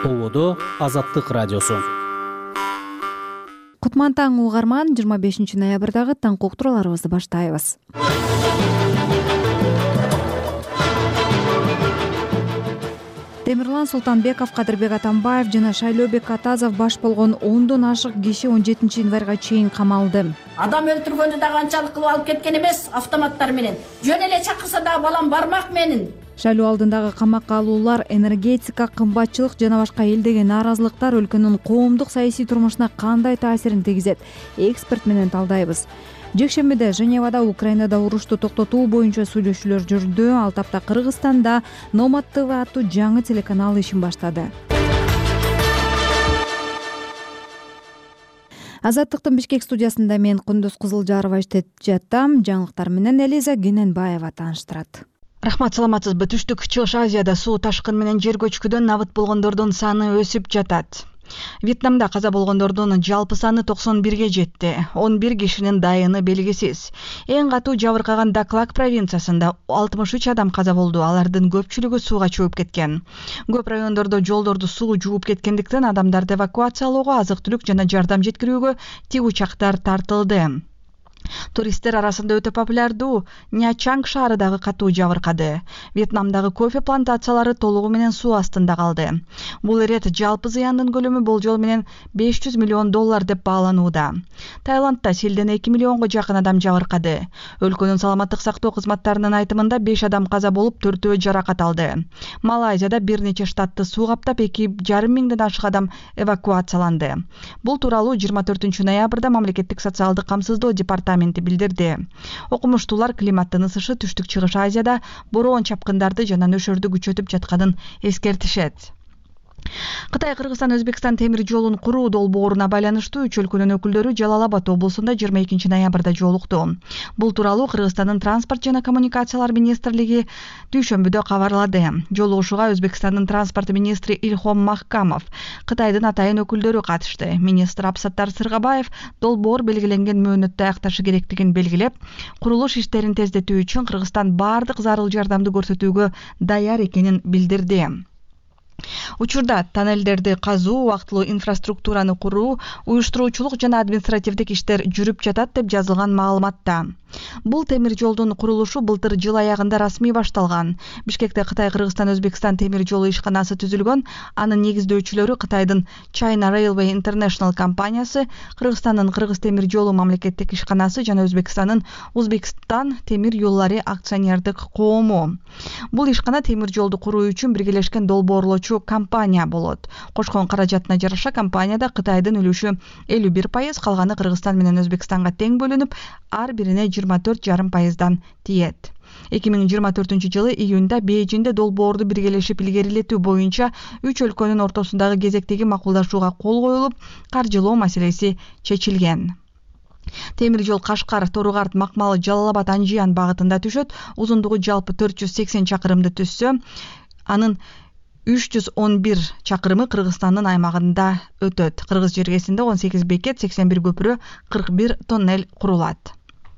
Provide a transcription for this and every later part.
Ободо Азаттык радиосу. Кутман таң угарман, 25 ноябрдагы таң уктурууларыбызды баштайбыз. Темирлан Султанбеков, Кадырбек Атамбаев жана Шайлообек Атазов баш болгон 10дон ашык киши 17 январга чейин камалды. Адам өлтүргөндү да канчалык кылып алып кеткен эмес, автоматтар менен. Жөн эле чакырса да балам бармак менин. Шайлоо алдындагы камакка алуулар, энергетика, кымбатчылык жана башка элдеген нааразылыктар өлкөнүн коомдук саясий турмушуна кандай таасирин тийгизет? Эксперт менен талдайбыз. Жекшембиде Женевада Украинада урушту токтотуу боюнча сүйлөшүүлөр жүрдү. Ал тапта Кыргызстанда Номад ТВ аттуу жаңы телеканал ишин баштады. Азаттыктын Бишкек студиясында мен Кундуз Кызылжарова иштеп жаттам. Жаңылыктар менен Элиза Гененбаева тааныштырат. Рахмат, саламатсызбы. Түштүк Чыгыш Азияда суу ташкын менен жер көчкүдөн набыт болгондордун саны өсүп жатат. Вьетнамда каза болгондордун жалпы саны 91ге жетти. 11 кишинин дайыны белгисиз. Эң катуу жабыркаган Даклак провинциясында 63 адам каза болду. Алардын көпчүлүгү сууга чөгүп кеткен. Көп райондордо жолдорду суу жууп кеткендиктен адамдарды эвакуациялоого, азык-түлүк жана жардам жеткирүүгө тик учактар тартылды. Туристтер арасында өтө популярдуу Нячанг шаары дагы катуу жабыркады. Вьетнамдагы кофе плантациялары толугу менен суу астында калды. Бул ирет жалпы зыяндын көлөмү болжол менен $500 миллион деп бааланууда. Таиландда селден 2 миллионго жакын адам жабыркады. Өлкөнүн саламаттык сактоо кызматтарынын айтымында 5 адам каза болуп, 4-өө жаракат алды. Малайзияда бир нече штатты суу каптап, 2,5 миңден ашык адам эвакуацияланды. Бул тууралуу 24 ноябрда мамлекеттик социалдык камсыздоо департаменти билдирди. Окумуштуулар климаттын ысышы Түштүк Чыгыш Азияда бороон чапкындарды жана нөшөрдү күчөтүп жатканын эскертишет. Кытай Кыргызстан Өзбекстан темир жолун куруу долбооруна байланыштуу үч өлкөнүн өкүлдөрү Жалал Абад облусунда 22 ноябрда жолукту. Бул тууралуу Кыргызстандын транспорт жана коммуникациялар министрлиги дүйшөмбүдө кабарлады. Жолугушууга Өзбекстандын транспорт министри Илхом Махкамов, Кытайдын атайын өкүлдөрү катышты. Министр Абсаттар Сыргабаев долбоор белгиленген мөөнөттө аякташы керектигин белгилеп, курулуш иштерин тездетүү үчүн Кыргызстан бардык зарыл жардамды көрсөтүүгө даяр экенин билдирди. Учурда тоннелдерди казуу, убактылуу инфраструктураны куруу, уюштуруучулук жана административдик иштер жүрүп жатат деп жазылган маалыматта. Бул темир жолдун курулушу былтыр жыл аягында расмий башталган. Бишкекте Кытай Кыргызстан Өзбекстан темир жолу ишканасы түзүлгөн. Анын негиздөөчүлөрү Кытайдын China Railway International компаниясы, Кыргызстандын Кыргыз темир жолу мамлекеттик ишканасы жана Өзбекстандын Узбекстан темир жоллары акционердик коому. Бул ишкана темир жолду куруу үчүн биргелешкен долбоорлоочу компания болот. Кошкон каражатына жараша компанияда Кытайдын үлүшү 51%, калганы Кыргызстан менен Өзбекстанга тең бөлүнүп, ар бирине 24,5%дан тиет. 2024 жылы июнда Бейжинде долбоорду биргелешип илгерилетүү боюнча үч өлкөнүн ортосундагы кезектеги макулдашууга кол коюлуп, каржылоо маселеси чечилген. Темир жол Кашкар, Торугарт, Макмалы, Жалал Абад, Анжиян багытында түшөт. Узундугу жалпы 480 чакырымды түзсө, анын 311 чакырымы Кыргызстандын аймагында өтөт. Кыргыз жергесинде 18 бекет, 81 көпүрө, 41 тоннель курулат.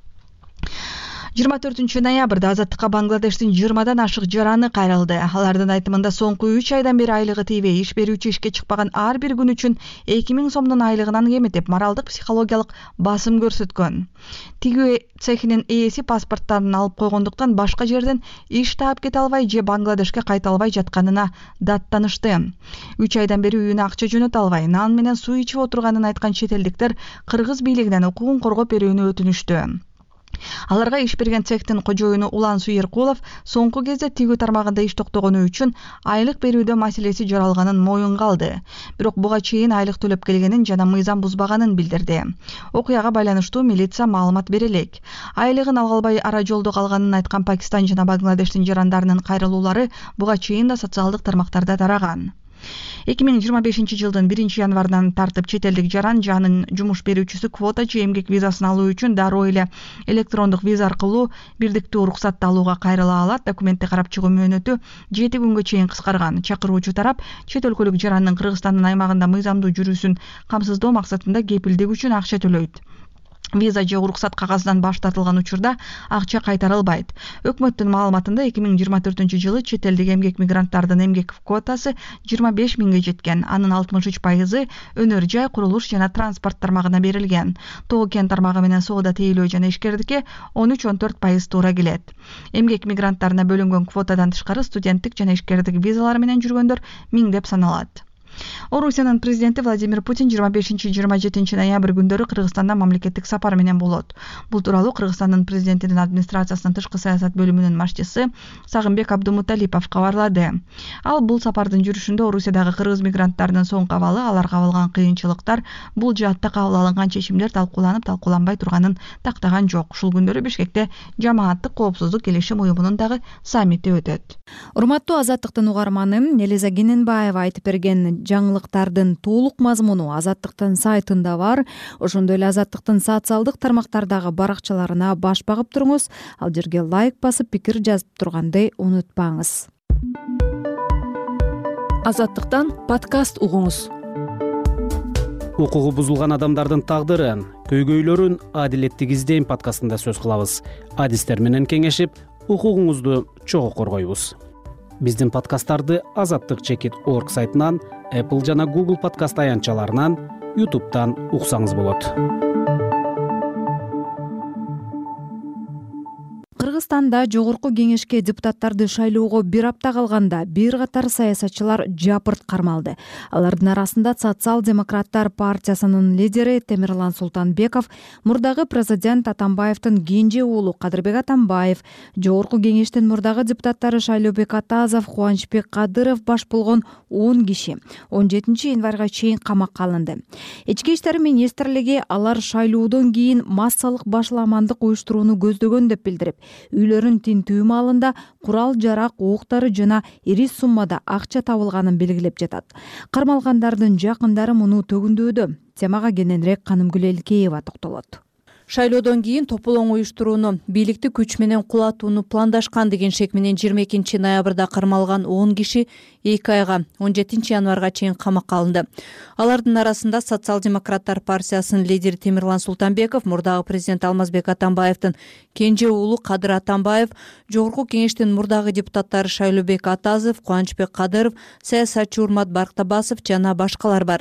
24 ноябрда Азаттыкка Бангладештин 20дан ашык жараны кайрылды. Алардын айтымында соңку 3 айдан бери айлыгы тийбей иш берүүчү ишке чыкпаган ар бир күн үчүн 2000 сомдун айлыгынан кемитип, моралдык психологиялык басым көрсөткөн. Тигүү цехинин ээси паспорттарын алып койгондуктан башка жерден иш таап кете албай же Бангладешке кайта албай жатканына даттанышты. 3 айдан бери үйүнө акча жөнөтө албай, нан менен суу ичип отурганын айткан чет элдиктер кыргыз бийлигинен укугун коргоп берүүнү өтүнүштү. Аларга иш берген цехтин кожоюну Улан Суйеркулов соңку кезде тигүү тармагында иш токтогону үчүн айлык берүүдө маселеси жаралганын моюнга алды. Бирок буга чейин айлык төлөп келгенин жана мыйзам бузбаганын билдирди. Окуяга байланыштуу милиция маалымат бере элек. Айлыгын ала албай ара жолдо калганын айткан Пакистан жана Бангладештин жарандарынын кайрылуулары буга чейин да социалдык тармактарда тараган. 2025 жылдын 1 январынан тартып чет элдик жаран жанын жумуш берүүчүсү квотачы эмгек визасын алуу үчүн дароо эле электрондук виза аркылуу бирдиктүү уруксатты алууга кайрыла алат. Документти карап чыгуу мөөнөтү 7 күнгө чейин кыскарган. Чакыруучу тарап чет өлкөлүк жарандын Кыргызстандын аймагында мыйзамдуу жүрүүсүн камсыздоо максатында кепилдик үчүн акча төлөйт. виза же уруксат кагазынан баш тартылган учурда акча кайтарылбайт. Өкмөттүн маалыматында 2024-жылы чет элдик эмгек мигранттардын эмгек квотасы 25 миңге жеткен. Анын 63% өнөр жай, курулуш жана транспорт тармагына берилген. Тоо кен тармагы менен соода тейлөө жана ишкердикке 13-14% туура келет. Эмгек мигранттарына бөлүнгөн квотадан тышкары студенттик жана ишкердик визалары менен жүргөндөр миңдеп саналат. Орусиянын президенти Владимир Путин 25-27 ноябрь күндөрү Кыргызстанда мамлекеттик сапар менен болот. Бул тууралуу Кыргызстандын президентинин администрациясынын тышкы саясат бөлүмүнүн башчысы Сагынбек Абдумуталипов кабарлады. Ал бул сапардын жүрүшүндө Орусиядагы кыргыз мигранттарынын соң кабалы, аларга болгон кыйынчылыктар, бул жаатта кабыл алынган чечимдер талкууланбай турганын тактаган жок. Ушул күндөрү Бишкекте жамааттык коопсуздук келишим уюмунун дагы саммити өтөт. Урматтуу Азаттыктын угарманы, Элиза Кененбаева айтып берген жаңылыктардын толук мазмуну Азаттыктын сайтында бар. Ошондой эле Азаттыктын социалдык тармактардагы баракчаларына баш багып туруңуз. Ал жерге лайк басып, пикир жазып турганды унутпаңыз. Азаттыктан подкаст угуңуз. Укугу бузулган адамдардын тагдырын, көйгөйлөрүн адилеттик издейм подкастында сөз кылабыз. Адистер менен кеңешип, укугуңузду чогуу коргойбуз. Биздин подкасттарды azattik.org сайтынан, Apple жана Google подкаст аянтчаларынан, YouTube'дан уксаңыз болот. Кыргызстанда жогорку кеңешке депутаттарды шайлоого бир апта калганда бир катар саясатчылар жапырт кармалды. Алардын арасында Социал-демократтар партиясынын лидери Темирлан Султанбеков, мурдагы президент Атамбаевдин кенже уулу Кадырбек Атамбаев, жогорку кеңештин мурдагы депутаттары Шайлообек Атазов, Кубанычбек Кадыров баш болгон 10 киши 17 январга чейин камакка алынды. Ички иштер министрлиги алар шайлоодон кийин массалык башламандык уюштурууну көздөгөн деп билдирип, үйлөрүн тинтүү маалында курал-жарак, октары жана ири суммада акча табылганын белгилеп жатат. Кармалгандардын жакындары муну төгүндөдү. Темага кененирээк Канымгүл Элкеева токтолот. Шайлоодон кийин тополоң уюштурууну, бийликти күч менен кулатууну пландашкан деген шек менен 22 ноябрда кармалган 10 киши 2 айга 17 январга чейин камакка алынды. Алардын арасында Социал-демократтар партиясынын лидери Темирлан Султанбеков, мурдагы президент Алмазбек Атамбаевдин кенже уулу Кадыр Атамбаев, жогорку кеңештин мурдагы депутаттары Шайлообек Атазов, Кубанычбек Кадыров, саясатчы Урмат Барктабасов жана башкалар бар.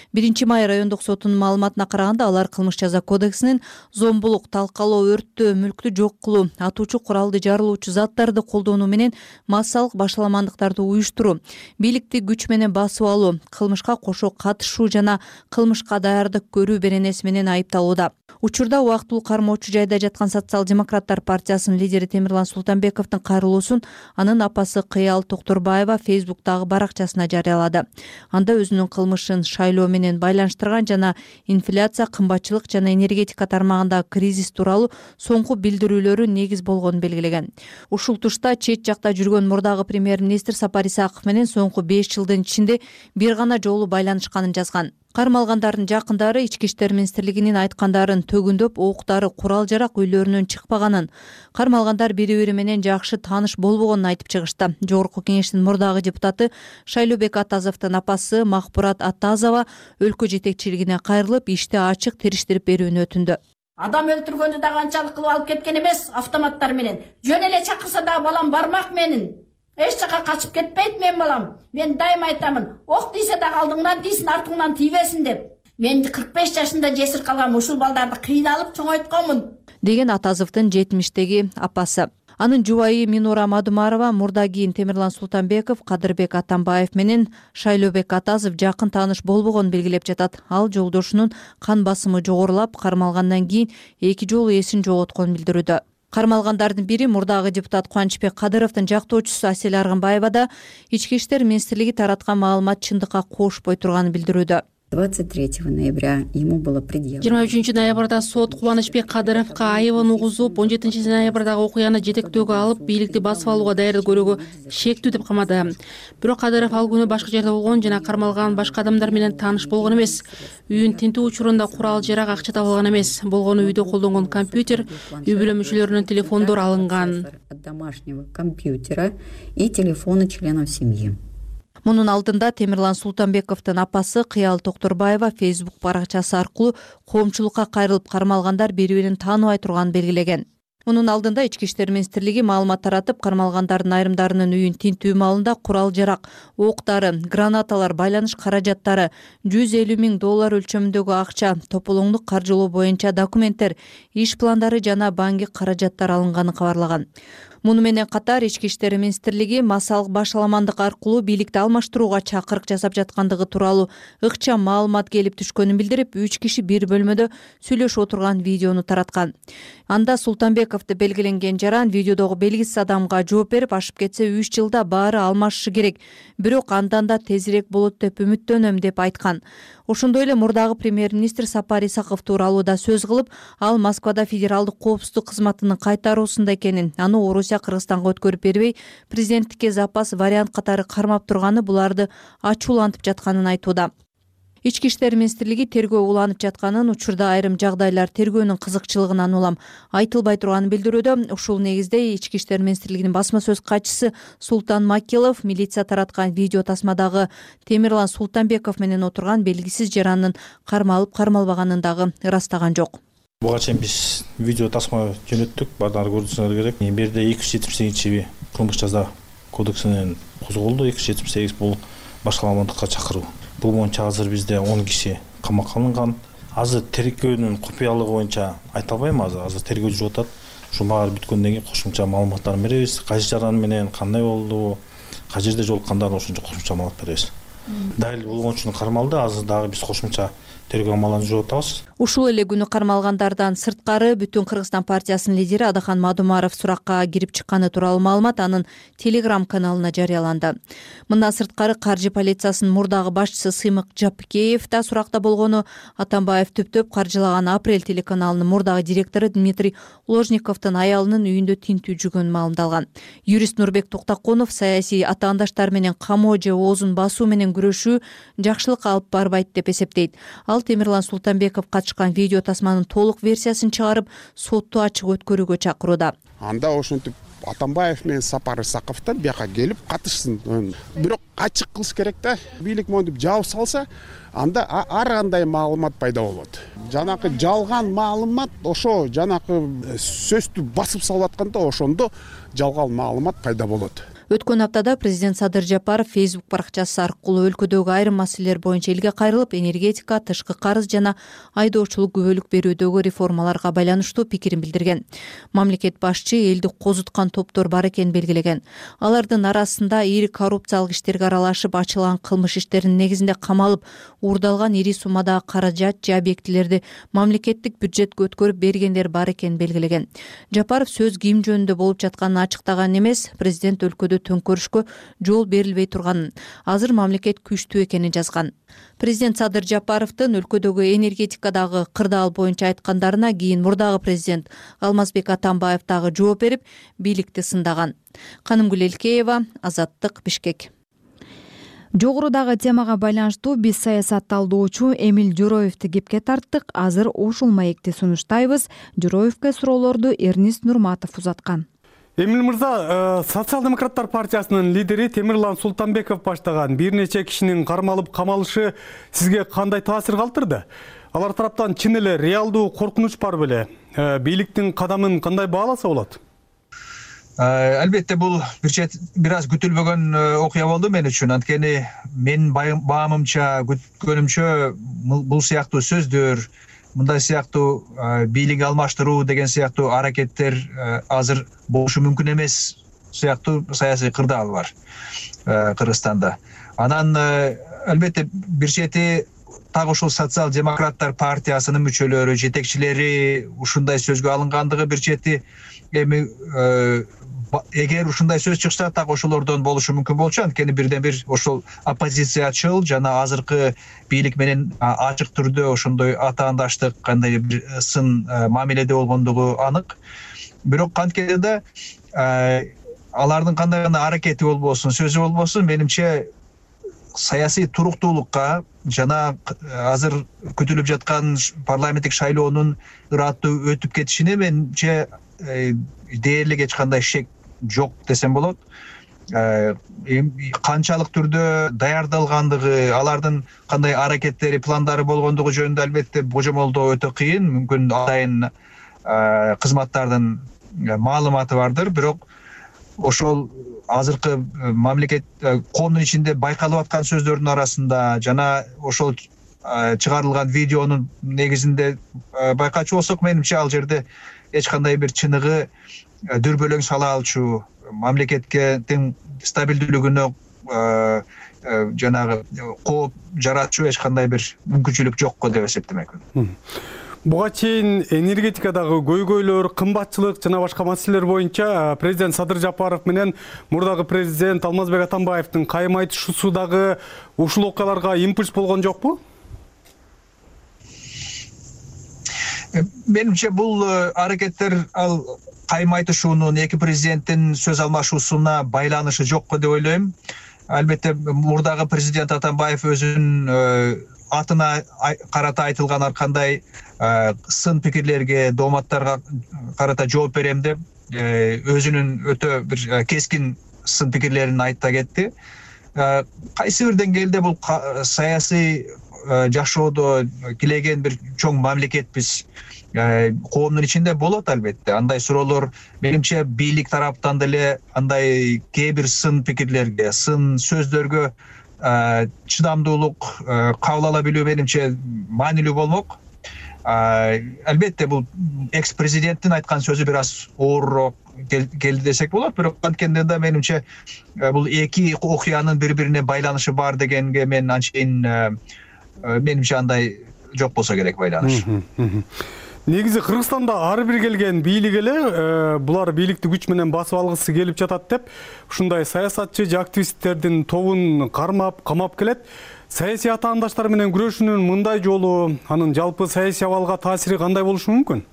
1 май райондук сотунун маалыматына караганда, алар кылмыш жаза кодексинин зомбулук, талкалоо, өрттөө, мүлктү жок кылуу, атуучу куралды жарылуучу заттарды колдонуу менен массалык башаламандыктарды уюштуруу, бийликти күч менен басып алуу, кылмышка кошо катышуу жана кылмышка даярдык көрүү беренеси менен айыпталууда. Учурда убактылуу кармоочу жайда жаткан Социал-демократтар партиясынын лидери Темирлан Султанбековдун кайрылуусун анын апасы Кыял Токторбаева Facebook'тагы баракчасына жарыялады. Анда өзүнүн кылмышын шайлоо менен байланыштырган жана инфляция, кымбатчылык жана энергетика тармагындагы кризис тууралуу соңку билдирүүлөрү негиз болгонун белгилеген. Ушул тушта чет жакта жүргөн мурдагы премьер-министр Сапар Исаков менен соңку 5 жылдын ичинде бир гана жолу байланышканын жазган. Кармалгандардын жакындары Ички иштер министрлигинин айткандарын төгүндөп, октары, курал-жарак үйлөрүнөн чыкпаганын, кармалгандар бири-бири менен жакшы тааныш болбогонун айтып чыгышты. Жогорку кеңештин мурдагы депутаты Шайлообек Атазовдун апасы Махпурат Атазова өлкө жетекчилигине кайрылып, ишти ачык териштирип берүүнү өтүндү. Адам өлтүргөндү да канчалык кылып алып кеткен эмес, автоматтар менен. Жөн эле чакырса да балам бармак менин. Эч жака качып кетпейт мен балам. Мен дайым айтамын, ок тийсе да алдыңдан тийсин, артыңдан тийбесин деп. Мен 45 жашында жесир калган ушул балдарды кыйналып чоңойтконмун, деген Атазовдун 70-теги апасы. Анын жубайы Минура Мадумарова мурда кийин Темирлан Султанбеков, Кадырбек Атамбаев менен Шайлообек Атазов жакын тааныш болбогонун белгилеп жатат. Ал жолдошунун кан басымы жогорулап, кармалгандан кийин 2 жолу эсин жоготконун билдирүүдө. Кармалгандардын бири мурдагы депутат Кубанычбек Кадыровдун жактоочусу Асель Аргынбаева да Ички иштер министрлиги тараткан маалымат чындыкка кошпой турганын билдирүүдө. 23 ноября ему было предъявлено. 23 ноябрда сот Кубанычбек Кадыровго айыбын угузуп, 17 ноябрдагы окуяны жетектөөгө алып, бийликти басып алууга даярдык көрүүгө шектүү деп камады. Бирок Кадыров ал күнү башка жерде болгон жана кармалган башка адамдар менен тааныш болгон эмес. Үйүн тинтүү учурунда курал-жарак, акча табылган эмес. Болгону үйдө колдонгон компьютер, үй бүлө мүчөлөрүнүн телефондору алынган. От домашнего компьютера и телефона членов семьи. Мунун алдында Темирлан Султанбековдун апасы Кыял Токторбаева Facebook баракчасы аркылуу коомчулукка кайрылып кармалгандар бири-бирин тааныбай турганын белгилеген. Мунун алдында Ички иштер министрлиги маалымат таратып, кармалгандардын айрымдарынын үйүн тинтүү маалында курал-жарак, октары, гранаталар, байланыш каражаттары, $150,000 өлчөмүндөгү акча, тополоңдук каржылоо боюнча документтер, иш пландары жана банк каражаттар алынганын кабарлаган. Муну менен катар Ички иштер министрлиги массалык башаламандык аркылуу бийликти алмаштырууга чакырык жасап жаткандыгы тууралуу ыкчам маалымат келип түшкөнүн билдирип, 3 киши бир бөлмөдө сүйлөшүп отурган видеону тараткан. Анда Султанбековду белгиленген жаран видеодогу белгисиз адамга жооп берип, ашып кетсе 3 жылда баары алмашышы керек, бирок андан да тезирээк болот деп үмүттөнөм деп айткан. Ошондой эле мурдагы премьер-министр Сапар Исаков тууралуу да сөз кылып, ал Москвада федералдык коопсуздук кызматынын кайтаруусунда экенин, аны Орусия Кыргызстанга өткөрүп бербей, президенттикке запас вариант катары кармап турганы буларды ачуулантып жатканын айтууда. Ички иштер министрлиги тергөө уланып жатканын, учурда айрым жагдайлар тергөөнүн кызыкчылыгынан улам айтылбай турганын билдирүүдө. Ушул негизде Ички иштер министрлигинин басма сөз катчысы Султан Макилов милиция тараткан видео тасмадагы Темирлан Султанбеков менен отурган белгисиз жарандын кармалып кармалбаганын дагы ырастаган жок. Буга чейин биз видео тасма жөнөттүк, баардыгы көрүңүздөр керек. Бул жерде 278 кылмыш жаза кодексинен козголду. 278 бул башаламандыкка чакыруу. Бул боюнча азыр бизде 10 киши камакка алынган. Азыр тергөөнүн купуялыгы боюнча айта албайм, азыр тергөө жүрүп атат. Ушул баары бүткөндөн кийин кошумча маалыматтарын беребиз. Кайсы жаран менен кандай болду, кай жерде жолуккандарын ошончо кошумча маалымат беребиз. Дайыл болгон кармалды, азыр дагы биз кошумча тергөө амалын жүрүп атабыз. Ушул эле күнү кармалгандардан сырткары Бүтүн Кыргызстан партиясынын лидери Адахан Мадумаров суракка кирип чыкканы тууралуу маалымат анын Telegram каналына жарыяланды. Мындан сырткары каржы полициясынын мурдагы башчысы Сыймык Жапкеев да суракта болгону, Атамбаев түптөп каржылаган Апрель телеканалынын мурдагы директору Дмитрий Ложниковдун аялынын үйүндө тинтүү жүргөнү маалымдалган. Юрист Нурбек Токтакунов саясий атаандаштар менен камоо же оозун басуу менен күрөшүү жакшылык алып барбайт деп эсептейт. Ал Темирлан Султанбеков катышкан видео тасманын толук версиясын чыгарып, сотту ачык өткөрүүгө чакырууда. Анда ошентип Атамбаев менен Сапар Исаковдор бияка келип катышсын. Бирок ачык кылыш керек да. Бийлик монтип жаап салса, анда ар кандай маалымат пайда болот. Жанакы жалган маалымат ошо жанакы сөздү басып салып атканда ошондо жалган маалымат пайда болот. Өткөн аптада президент Садыр Жапаров Facebook баракчасы аркылуу өлкөдөгү айрым маселелер боюнча элге кайрылып, энергетика, тышкы карыз жана айдоочулук күбөлүк берүүдөгү реформаларга байланыштуу пикирин билдирген. Мамлекет башчы элди козуткан топтор бар экенин белгилеген. Алардын арасында ири коррупциялык иштерге аралашып, ачылган кылмыш иштеринин негизинде камалып, уурдалган ири суммадагы каражат же объектилерди мамлекеттик бюджетке өткөрүп бергендер бар экенин белгилеген. Жапаров сөз ким жөнүндө болуп жатканын ачыктаган эмес, президент өлкөдө төңкөрүшкө жол берилбей турганын, азыр мамлекет күчтүү экенин жазган. Президент Садыр Жапаровдун өлкөдөгү энергетикадагы кырдаал боюнча айткандарына кийин мурдагы президент Алмазбек Атамбаев дагы жооп берип, бийликти сындаган. Канымгүл Элкеева, Азаттык, Бишкек. Жогорудагы темага байланыштуу биз саясатталдоочу Эмил Жороевди кепке тарттык. Азыр ушул маекти сунуштайбыз. Жороевге суроолорду Эрнист Нурматов узаткан. Эмил мырза, Социал-демократтар партиясынын лидери Темирлан Султанбеков баштаган бир нече кишинин кармалып камалышы сизге кандай таасир калтырды? Алар тараптан чын эле реалдуу коркунуч бар беле? Бийликтин кадамын кандай бааласа болот? Албетте бул бир аз күтүлбөгөн окуя болду мен үчүн. Анткени мен баамымча, күткөнүмчө бул сыяктуу сөздөр, мындай сыяктуу бийлик алмаштыруу деген сыяктуу аракеттер азыр болушу мүмкүн эмес сыяктуу саясий кырдаал бар Кыргызстанда. Анан албетте бир чети так ушул Социал-демократтар партиясынын мүчөлөрү, жетекчилери ушундай сөзгө алынгандыгы бир чети эми эгер ушундай сөз чыкса так ошолордон болушу мүмкүн болчу. Анткени бирден бир ошол оппозициячыл жана азыркы бийлик менен ачык түрдө ошондой атаандаштык кандай бир сын мамиледе болгондугу анык. Бирок канткенде да алардын кандай гана аракети болбосун, сөзү болбосун, менимче саясий туруктуулукка жана азыр күтүлүп жаткан парламенттик шайлоонун ыраттуу өтүп кетишине менимче дээрлик эч кандай шек жок десем болот. канчалык түрдө даярдалгандыгы, алардын кандай аракеттери, пландары болгондугу жөнүндө албетте божомолдоо өтө кыйын. Мүмкүн атайын кызматтардын маалыматы бардыр, бирок ошол азыркы мамлекет коомдун ичинде байкалып аткан сөздөрдүн арасында жана ошол чыгарылган видеонун негизинде байкачу болсок, менимче ал жерде эч кандай бир чыныгы дүрбөлөң сала алчу, мамлекетке тең стабилдүүлүгүнө жанагы кооп жаратчу эч кандай бир мүмкүнчүлүк жокко деп эсептемекмин. Буга чейин энергетикадагы көйгөйлөр, кымбатчылык жана башка маселелер боюнча президент Садыр Жапаров менен мурдагы президент Алмазбек Атамбаевдин кайым айтышуусу дагы ушул окуяларга импульс болгон жокпу? Менимче бул аракеттер ал кайым айтышуунун эки президенттин сөз алмашуусуна байланышы жокко деп ойлойм. Албетте мурдагы президент Атамбаев өзүнүн атына карата айтылган ар кандай сын пикирлерге, дооматтарга карата жооп берем деп өзүнүн өтө бир кескин сын пикирлерин айта кетти. Кайсы бир деңгээлде бул саясий жашоодо килеген бир чоң мамлекетпиз. Коомдун ичинде болот албетте. Андай суроолор менимче бийлик тараптан деле андай кээ бир сын пикирлерге, сын сөздөргө чыдамдуулук кабыл ала билүү менимче маанилүү болмок. Албетте бул экс-президенттин айткан сөзү бир аз оорураак келди десек болот, бирок анткенде да менимче бул эки окуянын бири-бирине байланышы бар дегенге мен анчейин менимче андай жок болсо керек байланыш. Негизи Кыргызстанда ар бир келген бийлик эле булар бийликти күч менен басып алгысы келип жатат деп ушундай саясатчы же активисттердин тобун кармап, камап келет. Саясий атаандаштар менен күрөшүүнүн мындай жолу, анын жалпы саясий абалга таасири кандай болушу мүмкүн?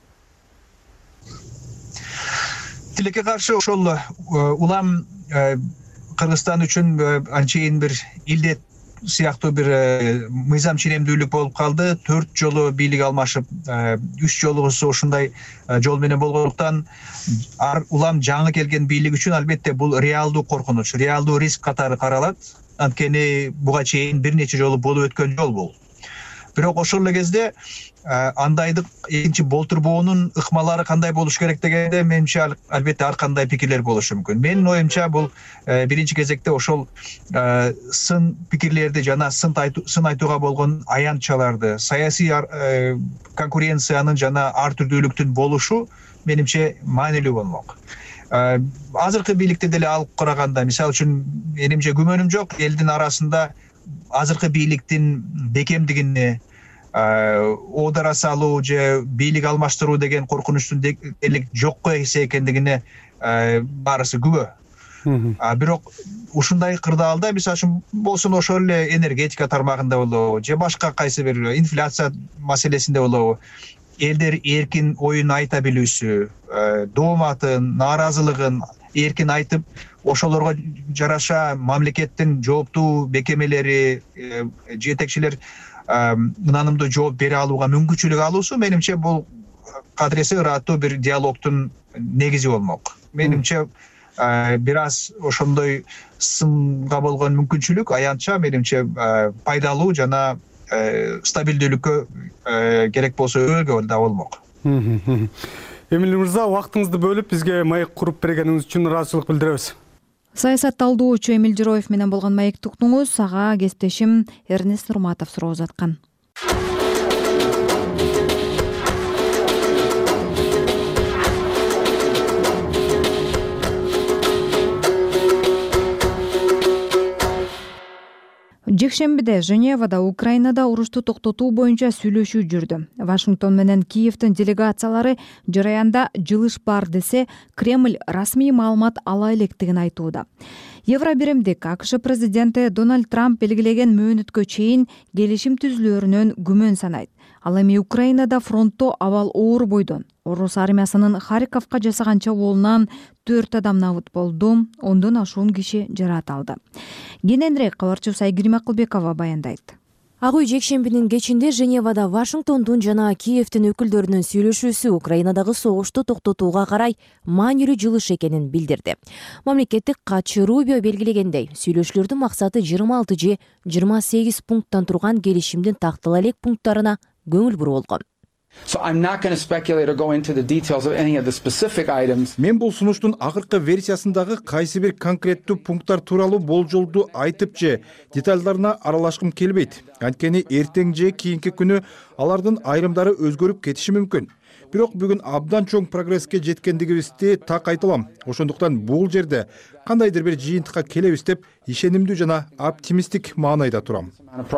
Тилекке каршы ошол улам Кыргызстан үчүн анчейин бир илдет сыяктуу бир мыйзам ченемдүүлүк болуп калды. 4 жолу бийлик алмашып, 3 жолуусу ушундай жол менен болгондуктан улам жаңы келген бийлик үчүн албетте бул реалдуу коркунуч, реалдуу риск катары каралат. Анткени буга чейин бир нече жолу болуп өткөн жол бул. Бирок ошол эле кезде андайдык экинчи болтурбоонун ыкмалары кандай болуш керек дегенде менимче албетте ар кандай пикирлер болушу мүмкүн. Менин оюмча бул биринчи кезекте ошол сын пикирлерди жана сын айтууга болгон аянтчаларды, саясий конкуренциянын жана ар түрдүүлүктүн болушу менимче маанилүү болмок. Азыркы бийликте деле алып караганда, мисалы үчүн менимче күмөнүм жок, элдин арасында азыркы бийликтин бекемдигине оодара салуу же бийлик алмаштыруу деген коркунучтун делик жокко эсе экендигине баарысы күбө. Бирок ушундай кырдаалда мисалы үчүн болсун ошол эле энергетика тармагында болобу же башка кайсы бир инфляция маселесинде болобу, элдер эркин оюн айта билүүсү, дооматын, нааразылыгын эркин айтып, ошолорго жараша мамлекеттин жооптуу бекемелери, жетекчилер ынанымдуу жооп бере алууга мүмкүнчүлүк алуусу менимче бул кадыресе ыраттуу бир диалогдун негизи болмок. Менимче бир аз ошондой сынга болгон мүмкүнчүлүк аянтча менимче пайдалуу жана стабилдүүлүккө керек болсо өбөлгө да болмок. Эмиль мырза, убактыңызды бөлүп бизге маек куруп бергениңиз үчүн ыраазычылык билдиребиз. Саясат талдоочу Эмиль Жыроев менен болгон маекти уктуңуз. Ага кесиптешим Эрнест Нурматов суроо узаткан. Жекшембиде Женевада Украинада урушту токтотуу боюнча сүйлөшүү жүрдү. Вашингтон менен Киевдин делегациялары жараянда жылыш бар десе, Кремль расмий маалымат ала электигин айтууда. Евробиримдик АКШ президенти Дональд Трамп белгилеген мөөнөткө чейин келишим түзүлөрүнөн күмөн санайт. Ал эми Украинада фронтто абал оор бойдон. Орус армиясынын Харьковка жасаган чабуулунан 4 адам набыт болду, 10дон ашуун киши жаракат алды. Кененирээк кабарчыбыз Айгерим Акылбекова баяндайт. Ак үй жекшембинин кечинде Женевада Вашингтондун жана Киевдин өкүлдөрүнүн сүйлөшүүсү Украинадагы согушту токтотууга карай маанилүү жылыш экенин билдирди. Мамлекеттик катчы Рубио белгилегендей, сүйлөшүүлөрдүн максаты 26 же 28 пункттан турган келишимдин тактала элек пункттарына көңүл буруу болгон. Мен бул сунуштун акыркы версиясындагы кайсы бир конкреттүү пункттар тууралуу болжолду айтып же детальдарына аралашкым келбейт. Анткени эртең же кийинки күнү алардын айрымдары өзгөрүп кетиши мүмкүн. Бирок бүгүн абдан чоң прогресске жеткендигибизди так айта алам. Ошондуктан бул жерде кандайдыр бир жыйынтыкка келебиз деп ишенимдүү жана оптимисттик маанайда турам.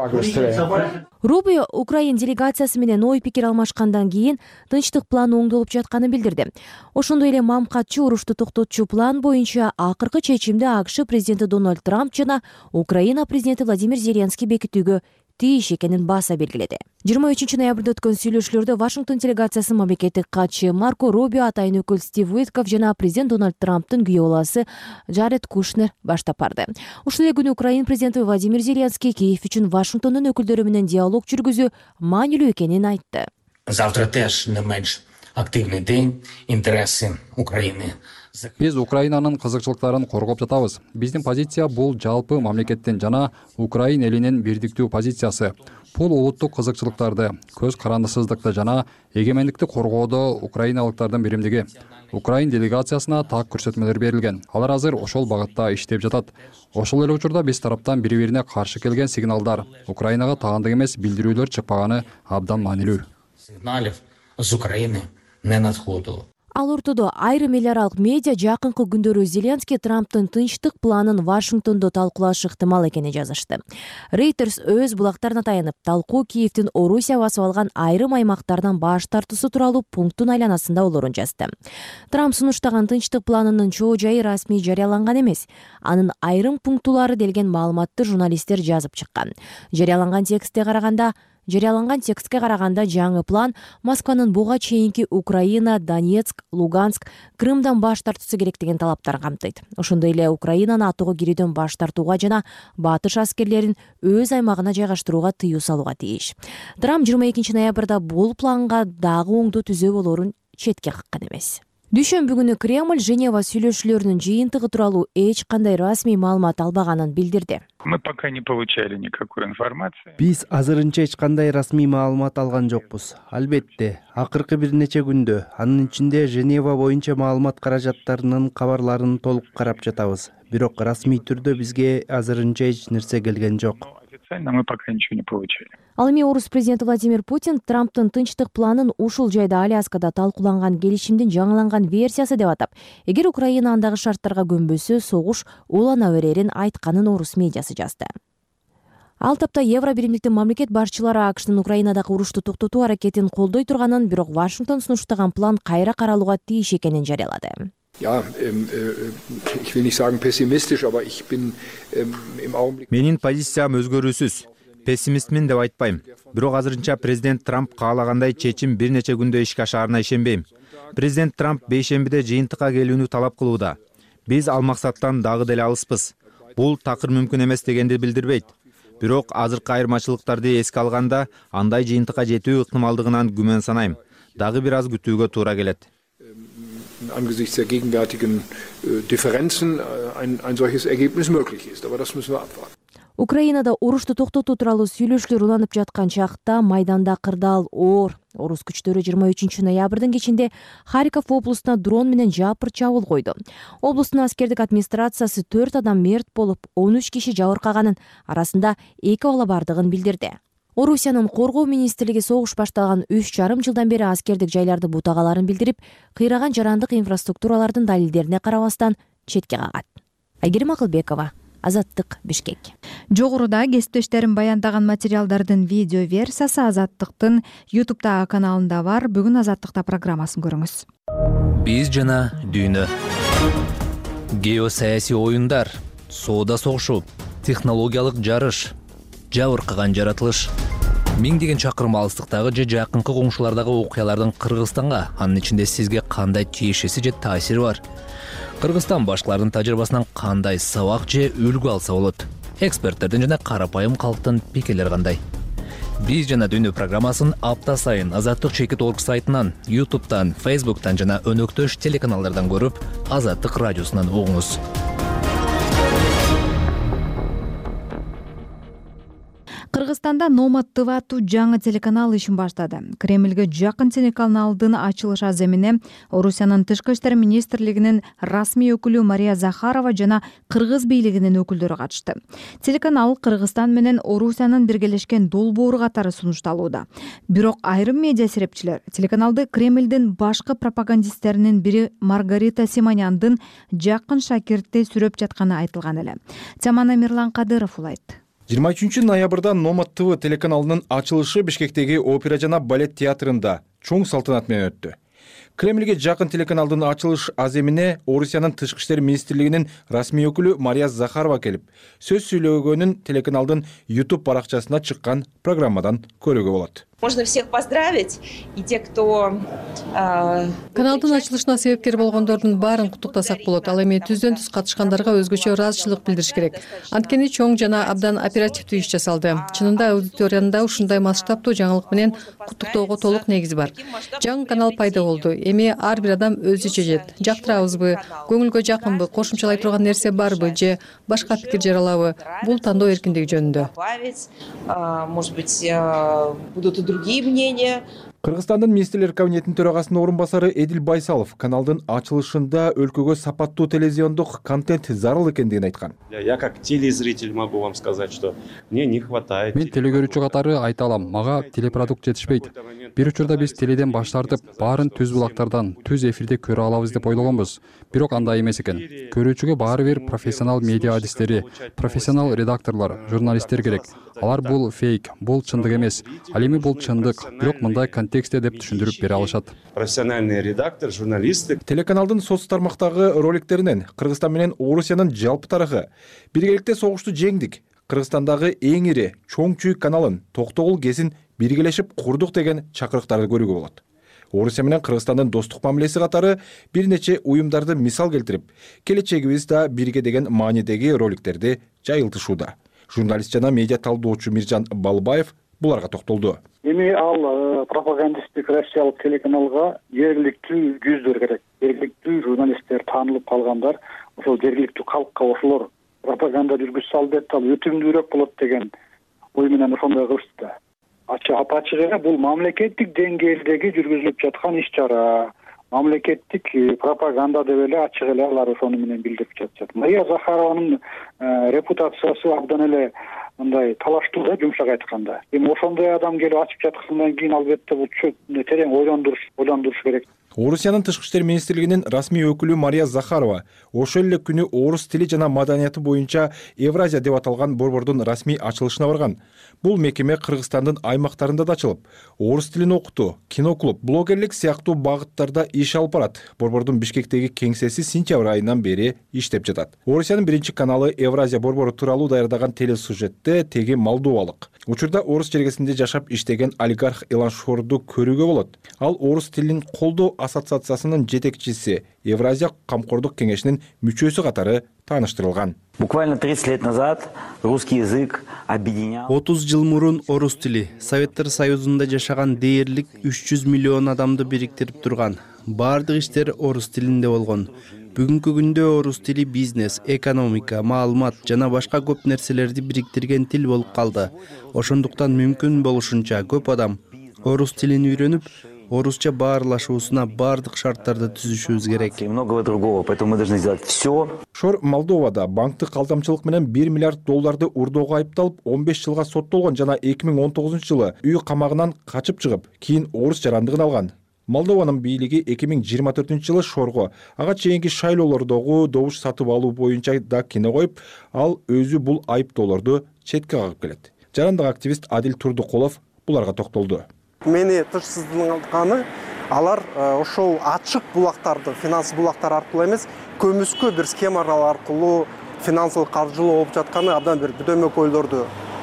Рубио Украин делегациясы менен ой пикир алмашкандан кийин тынчтык планы оңдолуп жатканын билдирди. Ошондой эле мамкатчы урушту токтотчу план боюнча акыркы чечимди АКШ президенти Дональд Трамп жана Украина президенти Владимир Зеленский бекитүүгө тийиш экенин баса белгиледи. 23 ноябрда өткөн сүйлөшүүлөрдө Вашингтон делегациясы мамлекеттик катчы Марко Рубио, атайын өкүл Стив Уитков жана президент Дональд Трамптын күйөө баласы Джаред Кушнер баштап барды. Ушул эле күнү Украина президенти Владимир Зеленский Киев үчүн Вашингтондун өкүлдөрү менен диалог жүргүзүү маанилүү экенин айтты. Завтра теж не менш активный день, интереси Украины. Биз Украинанын кызыкчылыктарын коргоп жатабыз. Биздин позиция бул жалпы мамлекеттин жана Украин элинин бирдиктүү позициясы. Бул улуттук кызыкчылыктарды, көз карандысыздыкты жана эгемендикти коргоодо украиналыктардын биримдиги. Украин делегациясына так көрсөтмөлөр берилген. Алар азыр ошол багытта иштеп жатат. Ошол эле учурда биз тараптан бири-бирине каршы келген сигналдар, Украинага таандык эмес билдирүүлөр чыкпаганы абдан маанилүү. Сигналов з України не надходило. Ал ортодо айрым эл аралык медиа жакынкы күндөрү Зеленский Трамптын тынчтык планын Вашингтондо талкуулашы ыктымал экенин жазышты. Reuters өз булактарына таянып, талкуу Киевдин Орусия басып алган айрым аймактардан баш тартуусу тууралуу пункттун айланасында болорун жазды. Трамп сунуштаган тынчтык планынын чоо жайы расмий жарыяланган эмес. Анын айрым пунктулары делген маалыматты журналисттер жазып чыккан. Жарыяланган текстке караганда жаңы план Москванын буга чейинки Украина, Донецк, Луганск, Крымдан баш тартуусу керек деген талаптар камтыйт. Ошондой эле Украинаны АТОго кирүүдөн баш тартууга жана батыш аскерлерин өз аймагына жайгаштырууга тыюу салууга тийиш. Трамп 22 ноябрда бул планга дагы оңдоо түзөө болорун четке каккан эмес. Дүйшөмбү күнү Кремль Женева сүйлөшүүлөрүнүн жыйынтыгы тууралуу эч кандай расмий маалымат албаганын билдирди. Мы пока не получали никакой информации. Биз азырынча эч кандай расмий маалымат алган жокпуз. Албетте, акыркы бир нече күндө анын ичинде Женева боюнча маалымат каражаттарынын кабарларын толук карап жатабыз. Бирок расмий түрдө бизге азырынча эч нерсе келген жок. Официально мы пока ничего не получили. Ал эми орус президенти Владимир Путин Трамптын тынчтык планын ушул жайда Аляскада талкууланган келишимдин жаңыланган версиясы деп атап, эгер Украина андагы шарттарга көнбөсө, согуш улана берерин айтканын орус медиасы жазды. Ал тапта Евро биримдиктин мамлекет башчылары АКШнын Украинадагы урушту токтотуу аракетин колдой турганын, бирок Вашингтон сунуштаган план кайра каралууга тийиш экенин жарыялады. Ja, ich will nicht sagen pessimistisch, aber ich bin im Augenblick. Менин позициям өзгөрүүсүз. Пессимистмин деп айтпайм. Бирок азырынча президент Трамп каалагандай чечим бир нече күндө ишке ашаарына ишенбейм. Президент Трамп бейшембиде жыйынтыкка келүүнү талап кылууда. Биз ал максаттан дагы деле алыспыз. Бул такыр мүмкүн эмес дегенди билдирбейт. Бирок азыркы айырмачылыктарды эске алганда андай жыйынтыкка жетүү ыктымалдыгынан күмөн санайм. Дагы бир аз күтүүгө туура келет. Angesichts der gegenwärtigen Differenzen ein solches Ergebnis möglich ist, aber das müssen wir abwarten. Украинада урушту токтотуу тууралуу сүйлөшүүлөр уланып жаткан чакта майданда кырдаал оор. Орус күчтөрү 23 ноябрдын кечинде Харьков облусуна дрон менен жапыр чабуул койду. Облустун аскердик администрациясы 4 адам мерт болуп, 13 киши жабыркаганын, арасында 2 бала бардыгын билдирди. Орусиянын коргоо министрлиги согуш башталган 3,5 жылдан бери аскердик жайларды бутагаларын билдирип, кыйраган жарандык инфраструктуралардын далилдерине карабастан четке кагат. Айгерим Акылбекова, Азаттык, Бишкек. Жогоруда кесиптештерим баяндаган материалдардын видео версиясы Азаттыктын YouTube каналында бар. Бүгүн Азаттыкта программасын көрүңүз. Биз жана дүйнө. Геосаясий оюндар, соода согушу, технологиялык жарыш, жабыркаган жаратылыш. Миңдеген чакырым алыстыктагы же жакынкы коңшулардагы окуялардын Кыргызстанга, анын ичинде сизге кандай тиешеси же таасири бар? Кыргызстан башкалардын тажрыйбасынан кандай сабак же үлгү алса болот? Эксперттердин жана карапайым калктын пикирлери кандай? Биз жана Дүйнө программасын апта сайын Азаттык чекит орг сайтынан, YouTube'дан, Facebook'tan жана өнөктөш телеканалдардан көрүп, Азаттык радиосунан угуңуз. Кыргызстанда Номад ТВ аттуу жаңы телеканал ишин баштады. Кремльге жакын телеканалдын ачылыш аземине Орусиянын Тышкы иштер министрлигинин расмий өкүлү Мария Захарова жана кыргыз бийлигинин өкүлдөрү катышты. Телеканал Кыргызстан менен Орусиянын биргелешкен долбоору катары сунушталууда. Бирок айрым медиа серепчилер телеканалды Кремльдин башкы пропагандисттеринин бири Маргарита Симоняндын жакын шакирти сүрөп жатканы айтылган эле. Теманы Мирлан Кадыров улайт. 23 ноябрда Номад ТВ телеканалынын ачылышы Бишкектеги опера жана балет театрында чоң салтанат менен өттү. Кремльге жакын телеканалдын ачылыш аземине Орусиянын Тышкы иштер министрлигинин расмий өкүлү Мария Захарова келип, сөз сүйлөгөнүн телеканалдын YouTube баракчасына чыккан программадан көрүүгө болот. Можно всех поздравить, и те, кто... Каналдын ачылышына себепкер болгондордун баарын куттуктасак болот. Ал эми түздөн түз катышкандарга өзгөчө ыраазычылык билдириш керек. Анткени чоң жана абдан оперативдүү иш жасалды. Чынында аудиторияны да ушундай масштабтуу жаңылык менен куттуктоого толук негиз бар. Жаңы канал пайда болду. Эми ар бир адам өзүчө жет. Жактырабызбы, көңүлгө жакынбы, кошумчалай турган нерсе барбы же башка пикир жаралабы? Бул тандоо эркиндиги жөнүндө. Может быть, будут другие мнения. Кыргызстандын министрлер кабинетинин төрагасынын орун басары Эдил Байсалов каналдын ачылышында өлкөгө сапаттуу телевизиондук контент зарыл экендигин айткан. Я как телезритель могу вам сказать, что мне не хватает. Мен телегөрүүчү катары айта алам, мага телепродукт жетишпейт. Бир учурда биз теледен баш тартып, баарын түз булактардан, түз эфирде көрө алабыз деп ойлогонбуз. Бирок андай эмес экен. Көрүүчүгө баары бир профессионал медиа адистери, профессионал редакторлор, журналисттер керек. Алар бул фейк, бул чындык эмес. Ал эми бул чындык, бирок мындай контекстте деп түшүндүрүп бере алышат. Профессиональный редактор, журналисты. Телеканалдын соц тармактагы роликтеринен Кыргызстан менен Орусиянын жалпы тарыхы, биргеликте согушту жеңдик, Кыргызстандагы эң ири чоң чүйүк каналын, Токтогул кезин биргелешип курдук деген чакырыктарды көрүүгө болот. Орусия менен Кыргызстандын достук мамилеси катары бир нече уюмдарды мисал келтирип, келечегибиз да бирге деген маанидеги роликтерди жайылтышууда. Журналист жана медиа талдоочу Миржан Балбаев буларга токтолду. Эми ал пропагандисттик россиялык телеканалга жергиликтүү жүздөр керек. Жергиликтүү журналисттер таанылып калгандар, ошол жергиликтүү калкка ошолор пропаганда жүргүзүп албайт, ал өтүмдүүрөөк болот деген ой менен ошондой кылышты да. Ачык эле бул мамлекеттик деңгээлдеги жүргүзүлүп жаткан иш-чара. Мамлекеттик пропаганда деп эле ачык эле алар ошону менен билдирип жатышат. Мария Захарованын репутациясы абдан эле мындай талаштуу да, жумшак айтканда. Эми ошондой адам келип ачып жаткандан кийин албетте бул терең ойлондуруш керек. Орусиянын Тышкы иштер министрлигинин расмий өкүлү Мария Захарова ошол эле күнү орус тили жана маданияты боюнча Евразия деп аталган борбордун расмий ачылышына барган. Бул мекеме Кыргызстандын аймактарында да ачылып, орус тилин окутуу, киноклуб, блогерлик сыяктуу багыттарда иш алып барат. Борбордун Бишкектеги кеңсеси сентябрь айынан бери иштеп жатат. Орусиянын биринчи каналы Евразия борбору тууралуу даярдаган телесюжетте теги молдовалык. Учурда орус жергесинде жашап иштеген олигарх Илан Шорду көрүүгө болот. Ал орус тилин колдоо ассоциациясынын жетекчиси, Евразия камкордук кеңешинин мүчөсү катары тааныштырылган. Буквально 30 лет назад русский язык объединял. 30 жыл мурун орус тили Советтер Союзунда жашаган дээрлик 300 миллион адамды бириктирип турган. Бардык иштер орус тилинде болгон. Бүгүнкү күндө орус тили бизнес, экономика, маалымат жана башка көп нерселерди бириктирген тил болуп калды. Ошондуктан мүмкүн болушунча көп адам орус тилин үйрөнүп, орусча баарлашуусуна бардык шарттарды түзүшүбүз керек. И многого другого, поэтому мы должны сделать все. Шор Молдовада банктык калтамчылык менен 1 миллиард долларды урдоого айыпталып, 15 жылга соттолгон жана 2019 жылы үй камагынан качып чыгып, кийин орус жарандыгын алган. Молдованын бийлиги 2024 жылы Шорго ага чейинки шайлоолордогу добуш сатып алуу боюнча да кине коюп, ал өзү бул айыптоолорду четке кагып келет. Жарандык активист Адил Турдукулов буларга токтолду. Мени тынчсызданганы алар ошол ачык булактарды, финанс булактары аркылуу эмес, көмүскө бир схемалар аркылуу финансылык каржылоо болуп жатканы абдан бир бүдөмөк ойлорду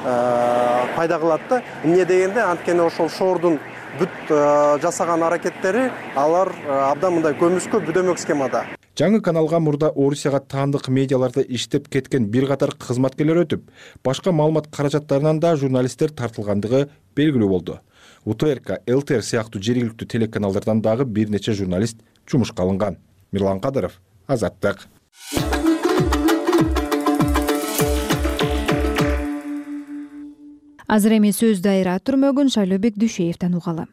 пайда кылат да. Эмне дегенде, анткени ошол Шордун бүт жасаган аракеттери алар абдан мындай көмүскө бүдөмөк схемада. жаңы каналга мурда Орусияга таандык медиаларда иштеп кеткен бир катар кызматкерлер өтүп, башка маалымат каражаттарынан да журналисттер тартылгандыгы белгилүү болду. УТРК, ЛТР сыяктуу жергиликтүү телеканалдардан дагы бир нече журналист жумушка алынган. Мирлан Кадыров, Азаттык. Азыр эми сөз дайра түрмөгүн Шайлообек Дүйшеевден угалы.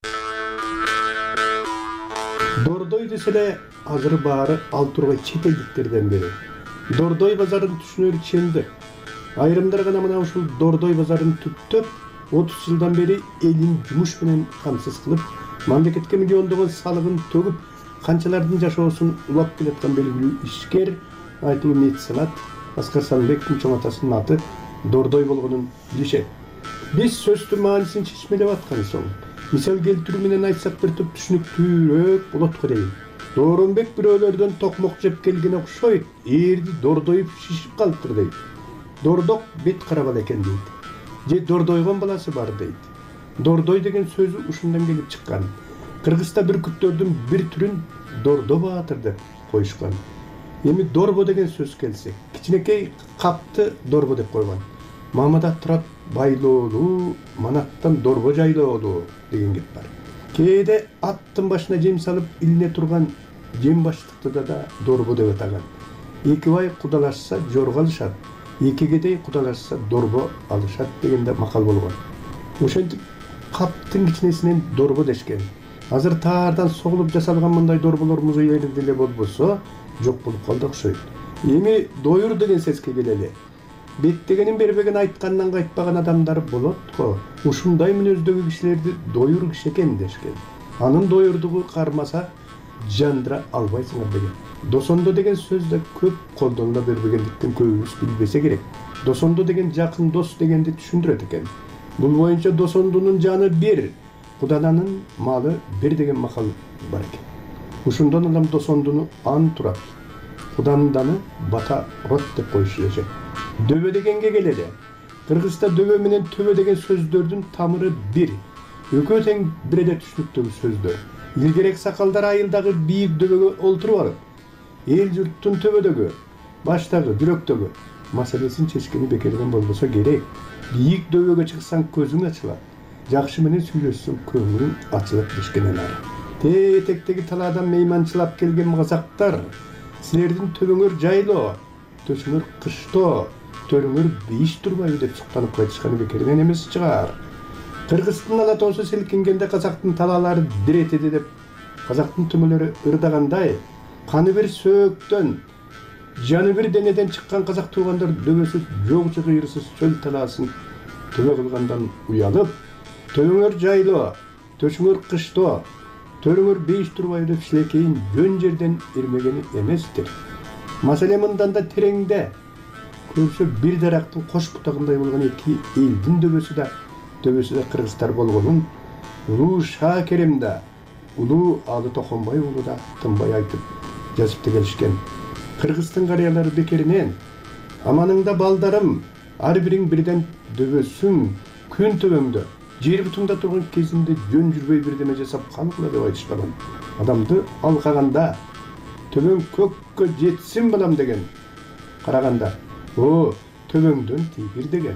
Дордой деселе азыр баары ал тургай чет элдиктерден бери. Дордой базарын түшүнөр ченди. Айрымдар гана мына ушул Дордой базарын түптөп 30 жылдан бери элин жумуш менен камсыз кылып, мамлекетке миллиондогон салыгын төгүп, канчалардын жашоосун улап келаткан белгилүү ишкер айтылуу меценат Аскар Санбековдун чоң атасынын аты Дордой болгонун билишет. Биз сөздүн маанисин чечмелеп аткан соң, мисал келтирүү менен айтсак бир топ түшүнүктүүрөөк болот го дейм. Дооронбек бирөөлөрдөн токмок жеп келген окшойт, ээрди дордоюп шишип калыптыр дейт. Дордок бет карабал экен дейт. Же дордойгон баласы бар дейт. Дордой деген сөзү ушундан келип чыккан. Кыргызста бүркүттөрдүн бир түрүн дордо баатыр деп коюшкан. Эми дорбо деген сөз келсе, кичинекей капты дорбо деп койгон. Мамада турат байлоолуу, манаттан дорбо жайлоолуу деген кеп бар. Кээде аттын башына жем салып илине турган жем баштыкты да дорбо деп атаган. Эки бай кудалашса жорго алышат, эки кедей кудалашса дорбо алышат дегенде макал болгон. Ошентип каптын кичинесинен дорбо дешкен. Азыр таардан согулуп жасалган мындай дорболор музейлерде эле болбосо, жок болуп калды окшойт. Эми доюр деген сөзгө келели. Беттегенин бербеген айткандан кайтпаган адамдар болот го. Ушундай мүнөздөгү кишилерди доюр киши экен дешкен. Анын доюрдугу кармаса жандыра албайсыңар деген. Досондо деген сөз да көп колдонула бербегендиктен көбүбүз билбесе керек. Досондо деген жакын дос дегенди түшүндүрөт экен. Бул боюнча досондунун жаны бир, Кудананын малы бир деген макал бар экен. Ушундан улам досондуну ан турат. Куданданы бата рот деп коюшулат. Дөбө дегенге келели. Кыргызда дөбө менен төбө деген сөздөрдүн тамыры бир. Экөө тең бир эле түшүнүктөгү сөздөр. Илгерек сакалдар айылдагы бийик дөбөгө олтуруп алып, эл журттун төбөдөгү, баштагы, жүрөктөгү маселесин чечкени бекерден болбосо керек. Бийик дөбөгө чыксаң көзүң ачылат. Жакшы менен сүйлөшсөң көңүлүң ачылат дешкенен ары. Этектеги талаадан мейманчылап келген казактар, силердин төбөңөр жайлоо, төшүңөр кыштоо, төрүңөр бейиш турбайбы деп суктанып кайтышканы бекерден эмес чыгар. Кыргыздын алатоосу силкингенде казактын талаалары диретеди деп казактын төмөлөрү ырдагандай, каны бир сөөктөн, жаны бир денеден чыккан казак туугандар дөбөсүз, жогчу кыйрысыз чөл талаасын төбө кылгандан уялып, төбөңөр жайлоо, төшүңөр кыштоо, төрүңөр бейиш турбайбы деп силекейин жөн жерден ирмегени эместир. Маселе мындан да тереңде. Көбүсү бир дарактын кош бутагындай болгон эки элдин дөбөсү да кыргыздар болгонун улуу Шакерим да, улуу Алы Токонбай уулу да тынбай айтып жазып келишкен. Кыргыздын карыялары бекеринен аманыңда балдарым, ар бириң бирден дөбөсүң, күн төбөңдө, жер бутуңда турган кезинде жөн жүрбөй бирдеме жасап калгыла деп айтышпаган. Адамды алкаганда төбөң көккө жетсин балам деген. Караганда, о, төбөңдөн тийгир деген.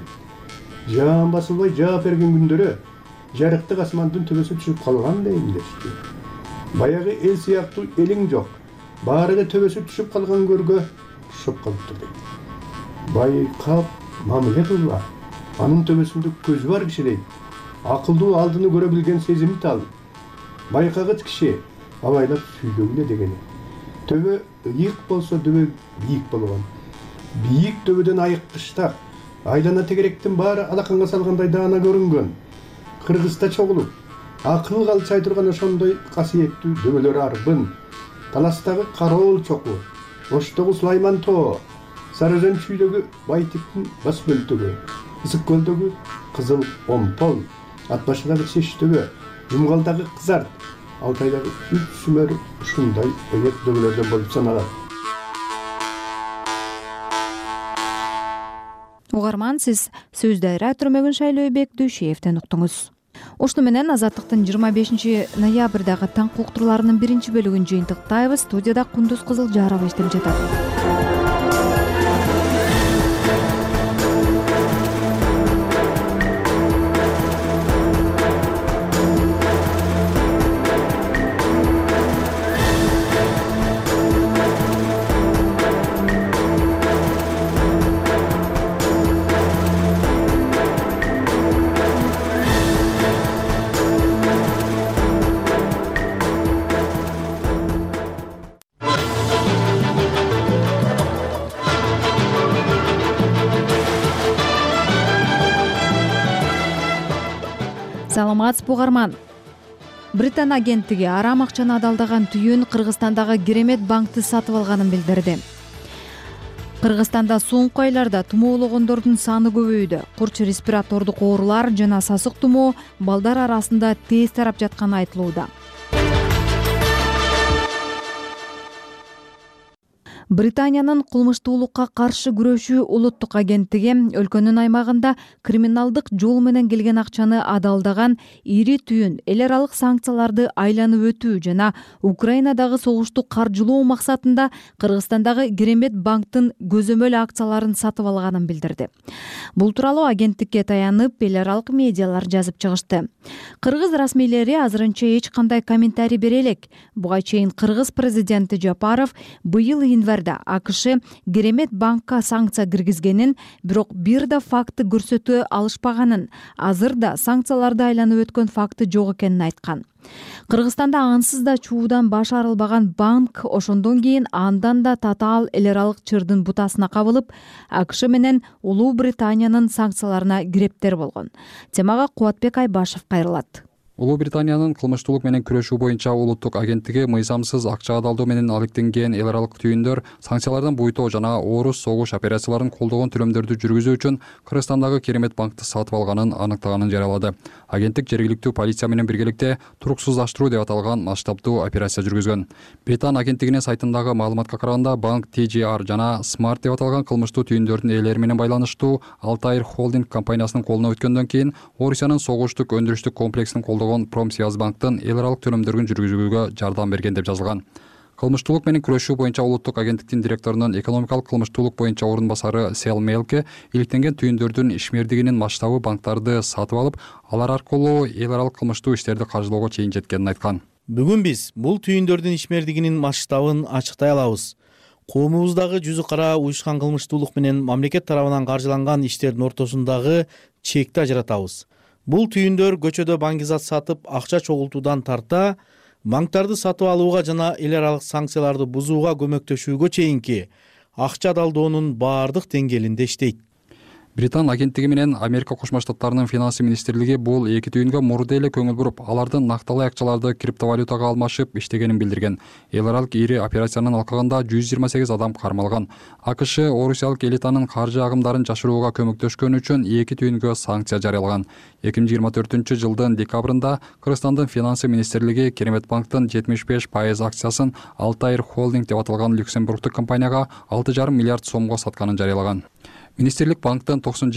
Жаан басылбай жаап берген күндөрү жарыктык асмандын төбөсү түшүп калган дейм дешти. Баягы эл сыяктуу элиң жок. Баары да төбөсү түшүп калган көргө тушуп калыптыр дейт. Байкап мамиле кылба. Анын төбөсүндө көзү бар киши дейт. Акылдуу алдыны көрө билген сезими тал. Байкагыч киши абайлап сүйлөгүлө дегени. Төбө ыйык болсо дөбө бийик болгон. Бийик төбөдөн айыккычтак, айлана тегеректин баары алаканга салгандай даана көрүнгөн. Кыргызда чогулуп, акыл калчай турган ошондой касиеттүү дөбөлөр арбын. Таластагы Кароол чоку, Оштогу Сулайман тоо, Сары Өзөн чүйдөгү Байтиктин бас бөлтөгү, Ысык көлдөгү Кызыл Омпол, Ат башындагы Чеш төбө, Жумгалдагы Кызарт, Алтайдагы Үч Сүмөр ушундай ыйык дөбөлөрдөн болуп саналат. Угарман, сиз сөз дайра түрмөгүн Шайлообек Дүйшеевден уктуңуз. Ошону менен Азаттыктын 25 ноябрдагы таң уктурларынын биринчи бөлүгүн жыйынтыктайбыз. Студияда Кундуз Кызылжарова иштеп жатат. Саламатсызбы угарман. Британ агенттиги арам акчаны адалдаган түйүн Кыргызстандагы Керемет банкты сатып алганын билдирди. Кыргызстанда соңку айларда тумоологондордун саны көбөйдү. Курч респиратордук оорулар жана сасык тумоо балдар арасында тез тарап жатканы айтылууда. Британиянын кылмыштуулукка каршы күрөшүү улуттук агенттиги өлкөнүн аймагында криминалдык жол менен келген акчаны адалдаган ири түйүн эл аралык санкцияларды айланып өтүү жана Украинадагы согушту каржылоо максатында Кыргызстандагы Керемет банктын көзөмөл акцияларын сатып алганын билдирди. Бул тууралуу агенттикке таянып эл аралык медиалар жазып чыгышты. Кыргыз расмийлери азырынча эч кандай комментарий бере элек. Буга чейин Кыргыз президенти Жапаров быйыл январда АКШ Керемет банкка санкция киргизгенин, бирок бир да факты көрсөтө алышпаганын, азыр да санкцияларды айланып өткөн факты жок экенин айткан. Кыргызстанда ансыз да чуудан баш арылбаган банк ошондон кийин андан да татаал эл аралык чырдын бутасына кабылып, АКШ менен Улуу Британиянын санкцияларына кирептер болгон. Темага Кубатбек Айбашев кайрылат. Улуу Британиянын кылмыштуулук менен күрөшүү боюнча улуттук агенттиги мыйзамсыз акча адалдоо менен алектенген эл аралык түйүндөр, санкциялардан буйтоо жана орус согуш операцияларын колдогон төлөмдөрдү жүргүзүү үчүн Кыргызстандагы Керемет банкты сатып алганын аныктаганын жарыялады. Агенттик жергиликтүү полиция менен биргеликте туруксуздаштыруу деп аталган масштабдуу операция жүргүзгөн. Британ агенттигинин сайтындагы маалыматка караганда банк TGR жана Smart деп аталган кылмыштуу түйүндөрдүн ээлери менен байланыштуу Altair Holding компаниясынын колуна өткөндөн кийин Орусиянын согуштук өндүрүштүк комплексин колдогон Промсвязьбанктын эл аралык төлөмдөрүн жүргүзүүгө жардам берген деп жазылган. Кылмыштуулук менен күрөшүү боюнча улуттук агенттиктин директорунун экономикалык кылмыштуулук боюнча орун басары Сел Мелке иликтенген түйүндөрдүн ишмердигинин масштабы банктарды сатып алып, алар аркылуу эл аралык кылмыштуу иштерди каржылоого чейин жеткенин айткан. Бүгүн биз бул түйүндөрдүн ишмердигинин масштабын ачыктай алабыз. Коомубуздагы жүзү кара уюшкан кылмыштуулук менен мамлекет тарабынан каржыланган иштердин ортосундагы чекти ажыратабыз. Бул түйүндөр көчөдө баңгизат сатып, акча чогултуудан тарта, банктарды сатып алууга жана эл аралык санкцияларды бузууга көмөктөшүүгө чейинки акча адалдоонун баардык деңгээлинде иштейт. Британ агенттиги менен Америка Кошмо Штаттарынын финансы министрлиги бул эки түйүнгө мурда эле көңүл буруп, алардын накталай акчаларды криптовалютага алмашып иштегенин билдирген. Эл аралык ири операциянын алкагында 128 адам кармалган. АКШ орусиялык элитанын каржы агымдарын жашырууга көмөктөшкөн үчүн эки түйүнгө санкция жарыялаган. 2024 жылдын декабрында Кыргызстандын финансы министрлиги Керемет банктын 75% акциясын Altair Holding деп аталган Люксембургтук компанияга 6,5 миллиард сомго сатканын жарыялаган. Министрлик банктын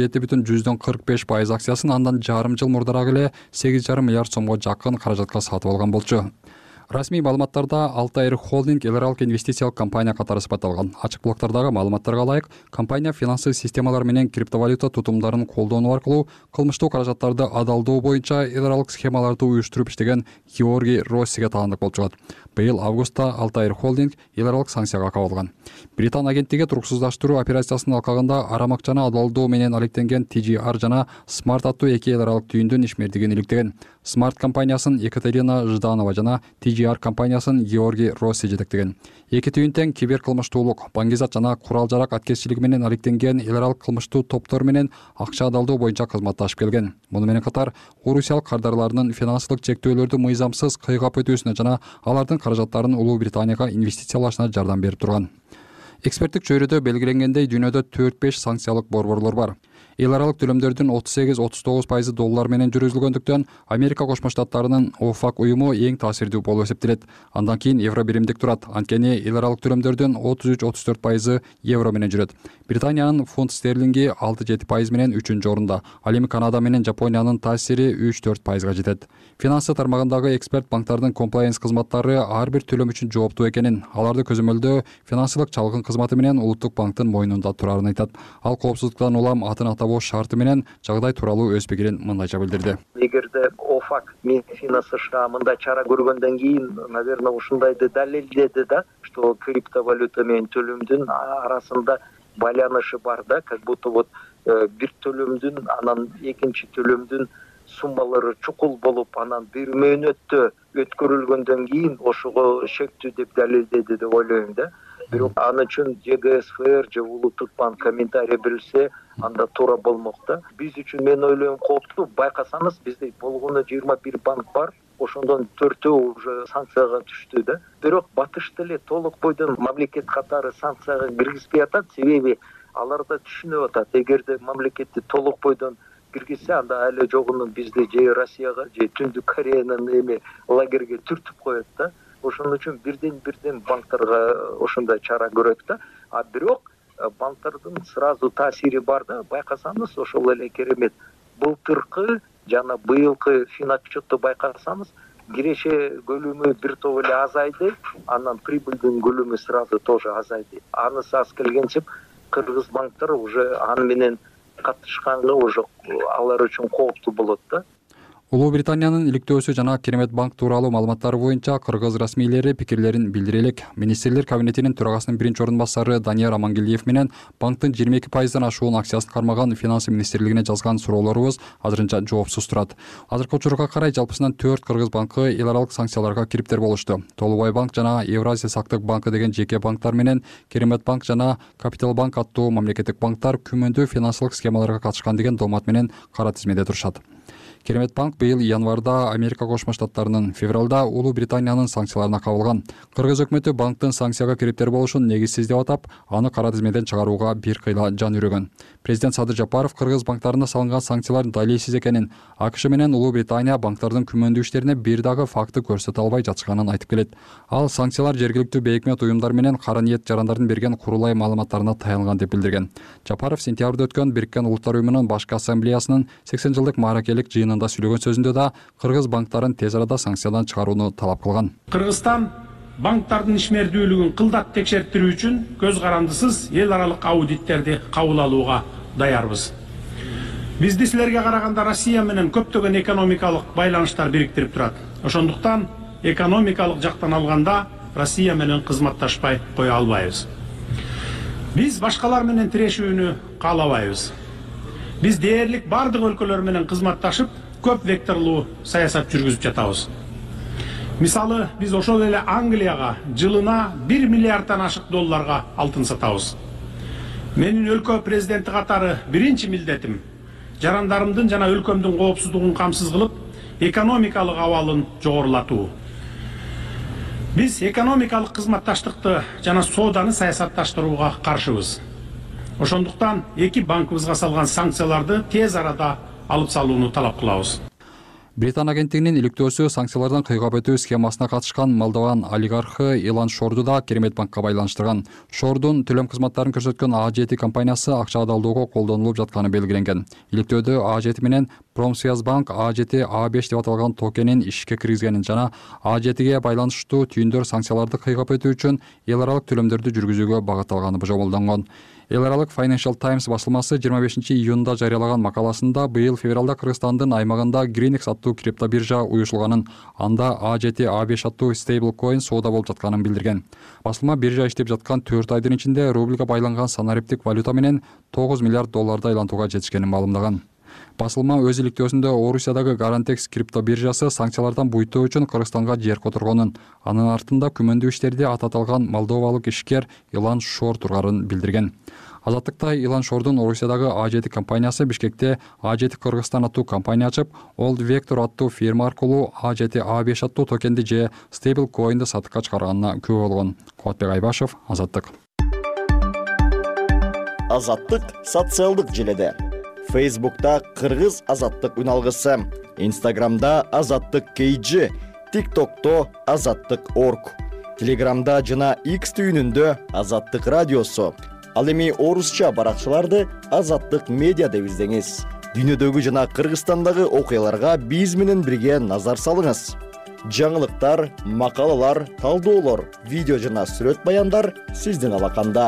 97,45% акциясын андан жарым жыл мурдараак эле 8,5 миллиард сомго жакын каражатка сатып алган болчу. Расмий маалыматтарда Altair Holding эл аралык инвестициялык компания катары сыпатталган. Ачык блоктардагы маалыматтарга ылайык, компания финансы системалар менен криптовалюта тутумдарын колдонуу аркылуу кылмыштуу каражаттарды адалдоо боюнча эл аралык схемаларды уюштуруп иштеген Георгий Россиге таандык болуп чыгат. Быйыл августта Altair Holding эл аралык санкцияга кабылган. Британ агенттиги туруксуздаштыруу операциясынын алкагында арам акчаны адалдоо менен алектенген TGR жана Smart аттуу эки эл аралык түйүндүн ишмердигин иликтеген. Smart компаниясын Екатерина Жданова жана TGR компаниясын Георгий Росси жетектеген. Эки түйүн тең киберкылмыштуулук, баңгизат жана курал-жарак аткезчилиги менен алектенген эл аралык кылмыштуу топтор менен акча адалдоо боюнча кызматташып келген. Муну менен катар орусиялык кардарларынын финансылык чектөөлөрдү мыйзамсыз кыйгап өтүүсүнө жана алардын каражаттарын Улуу Британияга инвестициялашына жардам берип турган. Эксперттик чөйрөдө белгиленгендей дүйнөдө 4-5 санкциялык борборлор бар. эл аралык төлөмдөрдүн 38-39% доллар менен жүргүзүлгөндүктөн Америка Кошмо Штаттарынын ОФАК уюму эң таасирдүү болуп эсептелет. Андан кийин евро биримдик турат. Анткени эл аралык төлөмдөрдүн 33-34% евро менен жүрөт. Британиянын фунт стерлинги 6-7% менен 3-чү орунда. Ал эми Канада менен Жапониянын таасири 3-4%га жетет. Финансы тармагындагы эксперт банктардын комплайенс кызматтары ар бир төлөм үчүн жооптуу экенин, аларды көзөмөлдөө финансылык чалгын кызматы менен Улуттук банктын мойнунда турарын айтат. Ал коопсуздуктан улам атын атабоо шарты менен жагдай тууралуу өз пикирин мындайча билдирди. Эгерде ОФАК Минфина США мындай чара көргөндөн кийин, наверное, ушундайды далилдеди да, что криптовалюта менен төлөмдүн арасында байланышы бар да, как будто вот бир төлөмдүн анан экинчи төлөмдүн суммалары чукул болуп, анан бир мөөнөттө өткөрүлгөндөн кийин ошого шектүү деп далилдеди деп ойлойм да. Бирок аны үчүн ЖГСФР же Улуттук банк комментарий берилсе, анда туура болмок да. Биз үчүн мен ойлойм кооптуу. Байкасаңыз, бизде болгону 21 банк бар. Ошондон 4-өө уже санкцияга түштү да. Бирок батышта эле толук бойдон мамлекет катары санкцияга киргизбей атат, себеби алар да түшүнүп атат. Эгерде мамлекетти толук бойдон киргизсе, анда эле жогунун бизди же Россияга же Түндүк Кореянын эми лагерге түртүп коет да. Ошон үчүн бирден банктарга ошондой чара көрөт да. А бирок банктардын сразу таасири бар да. Байкасаңыз, ошол эле керемет. Былтыркы жана быйылкы финотчетту байкасаңыз, киреше көлүмү бир топ эле азайды, анан прибыльдин көлүмү сразу тоже азайды. Анысы аз келгенсип, кыргыз банктар уже аны менен катышканга уже алар үчүн кооптуу болот да. Улуу Британиянын иликтөөсү жана Керемет банк тууралуу маалыматтары боюнча кыргыз расмийлери пикирлерин билдире элек. Министрлер кабинетинин төрагасынын биринчи орун басары Данияр Амангелдиев менен банктын 22%дан ашуун акциясын кармаган Финансы министрлигине жазган суроолорубуз азырынча жоопсуз турат. Азыркы учурга карай жалпысынан 4 кыргыз банкы эл аралык санкцияларга кириптер болушту. Толубай банк жана Евразия сактык банкы деген жеке банктар менен Керемет банк жана Капитал банк аттуу мамлекеттик банктар күмөндүү финансылык схемаларга катышкан деген доомат менен кара тизмеде турушат. Керемет банк быйыл январда Америка Кошмо Штаттарынын, февралда Улуу Британиянын санкцияларына кабылган. Кыргыз өкмөтү банктын санкцияга кириптер болушун негизсиз деп атап, аны кара тизмеден чыгарууга бир кыйла жан үрөгөн. Президент Садыр Жапаров кыргыз банктарына салынган санкциялар далилсиз экенин, АКШ менен Улуу Британия банктардын күмөндүү иштерине бир дагы факты көрсөтө албай жатышканын айтып келет. Ал санкциялар жергиликтүү бейөкмөт уюмдар менен кара ниет жарандардын берген курулай маалыматтарына таянылган деп билдирген. Жапаров сентябрда өткөн Бириккен Улуттар уюмунун башкы ассамблеясынын 80-жылдык мааракелик жыйынында сүйлөгөн сөзүндө да кыргыз банктарын тез арада санкциядан чыгарууну талап кылган. Кыргызстан банктардын ишмердүүлүгүн кылдат текшертирүү үчүн көз карандысыз эл аралык аудиттерди кабыл алууга даярбыз. Бизди силерге караганда Россия менен көптөгөн экономикалык байланыштар бириктирип турат. Ошондуктан экономикалык жактан алганда Россия менен кызматташпай кое албайбыз. Биз башкалар менен тирешүүнү каалабайбыз. Биз дээрлик бардык өлкөлөр менен кызматташып, көп векторлуу саясат жүргүзүп жатабыз. Мисалы, биз ошол эле Англияга жылына 1 миллиарддан ашык долларга алтын сатабыз. Менин өлкө президенти катары биринчи милдетим жарандарымдын жана өлкөмдүн коопсуздугун камсыз кылып, экономикалык абалын жогорулатуу. Биз экономикалык кызматташтыкты жана сооданы саясатташтырууга каршыбыз. Ошондуктан эки банкыбызга салган санкцияларды тез арада алып салууну талап кылабыз. Британ агенттигинин иликтөөсү санкциялардан кыйгап өтүү схемасына катышкан Молдован олигархы Илан Шорду да Керемет банкка байланыштырган. Шордун төлөм кызматтарын көрсөткөн А7 компаниясы акча адалдоого колдонулуп жатканы белгиленген. Иликтөөдө А7 менен Промсвязьбанк А7 А5 деп аталган токенин ишке киргизгенин жана А7ге байланыштуу түйүндөр санкцияларды кыйгап өтүү үчүн эл аралык төлөмдөрдү жүргүзүүгө багытталганы жоболдонгон. Эл аралык Financial Times басылмасы 25 июнда жарыялаган макаласында быйыл февралда Кыргызстандын аймагында Greenix аттуу криптобиржа уюшулганын, анда A7 A5 аттуу стейблкоин соода болуп жатканын билдирген. Басылма биржа иштеп жаткан 4 айдын ичинде рубльга байланган санариптик валюта менен 9 миллиард долларды айлантууга жетишкенин маалымдаган. Басылма өз иликтөөсүндө Орусиядагы Garantex криптобиржасы санкциялардан буйтоо үчүн Кыргызстанга жер которгонун, анын артында күмөндүү иштерди ататалган молдовалык ишкер Илан Шор тургарын билдирген. Азаттыкта Илан Шордун Орусиядагы A7 компаниясы Бишкекте A7 Кыргызстан аттуу компания ачып, Old Vector аттуу фирма аркылуу A7 A5 аттуу токенди же стейблкоинди сатыкка чыгарганына күбө болгон. Кубатбек Айбашев, Азаттык. Азаттык социалдык желеде. Facebook'ta Кыргыз Азаттык үналгысы, Instagram'da Азаттык KG, TikTok'to Азаттык.org, Telegram'da жана X түйүнүндө Азаттык радиосу. Ал эми орусча баракчаларды Азаттык медиа деп издеңиз. Дүйнөдөгү жана Кыргызстандагы окуяларга биз менен бирге назар салыңыз. Жаңылыктар, макалалар, талдоолор, видео жана сүрөт баяндар сиздин алаканда.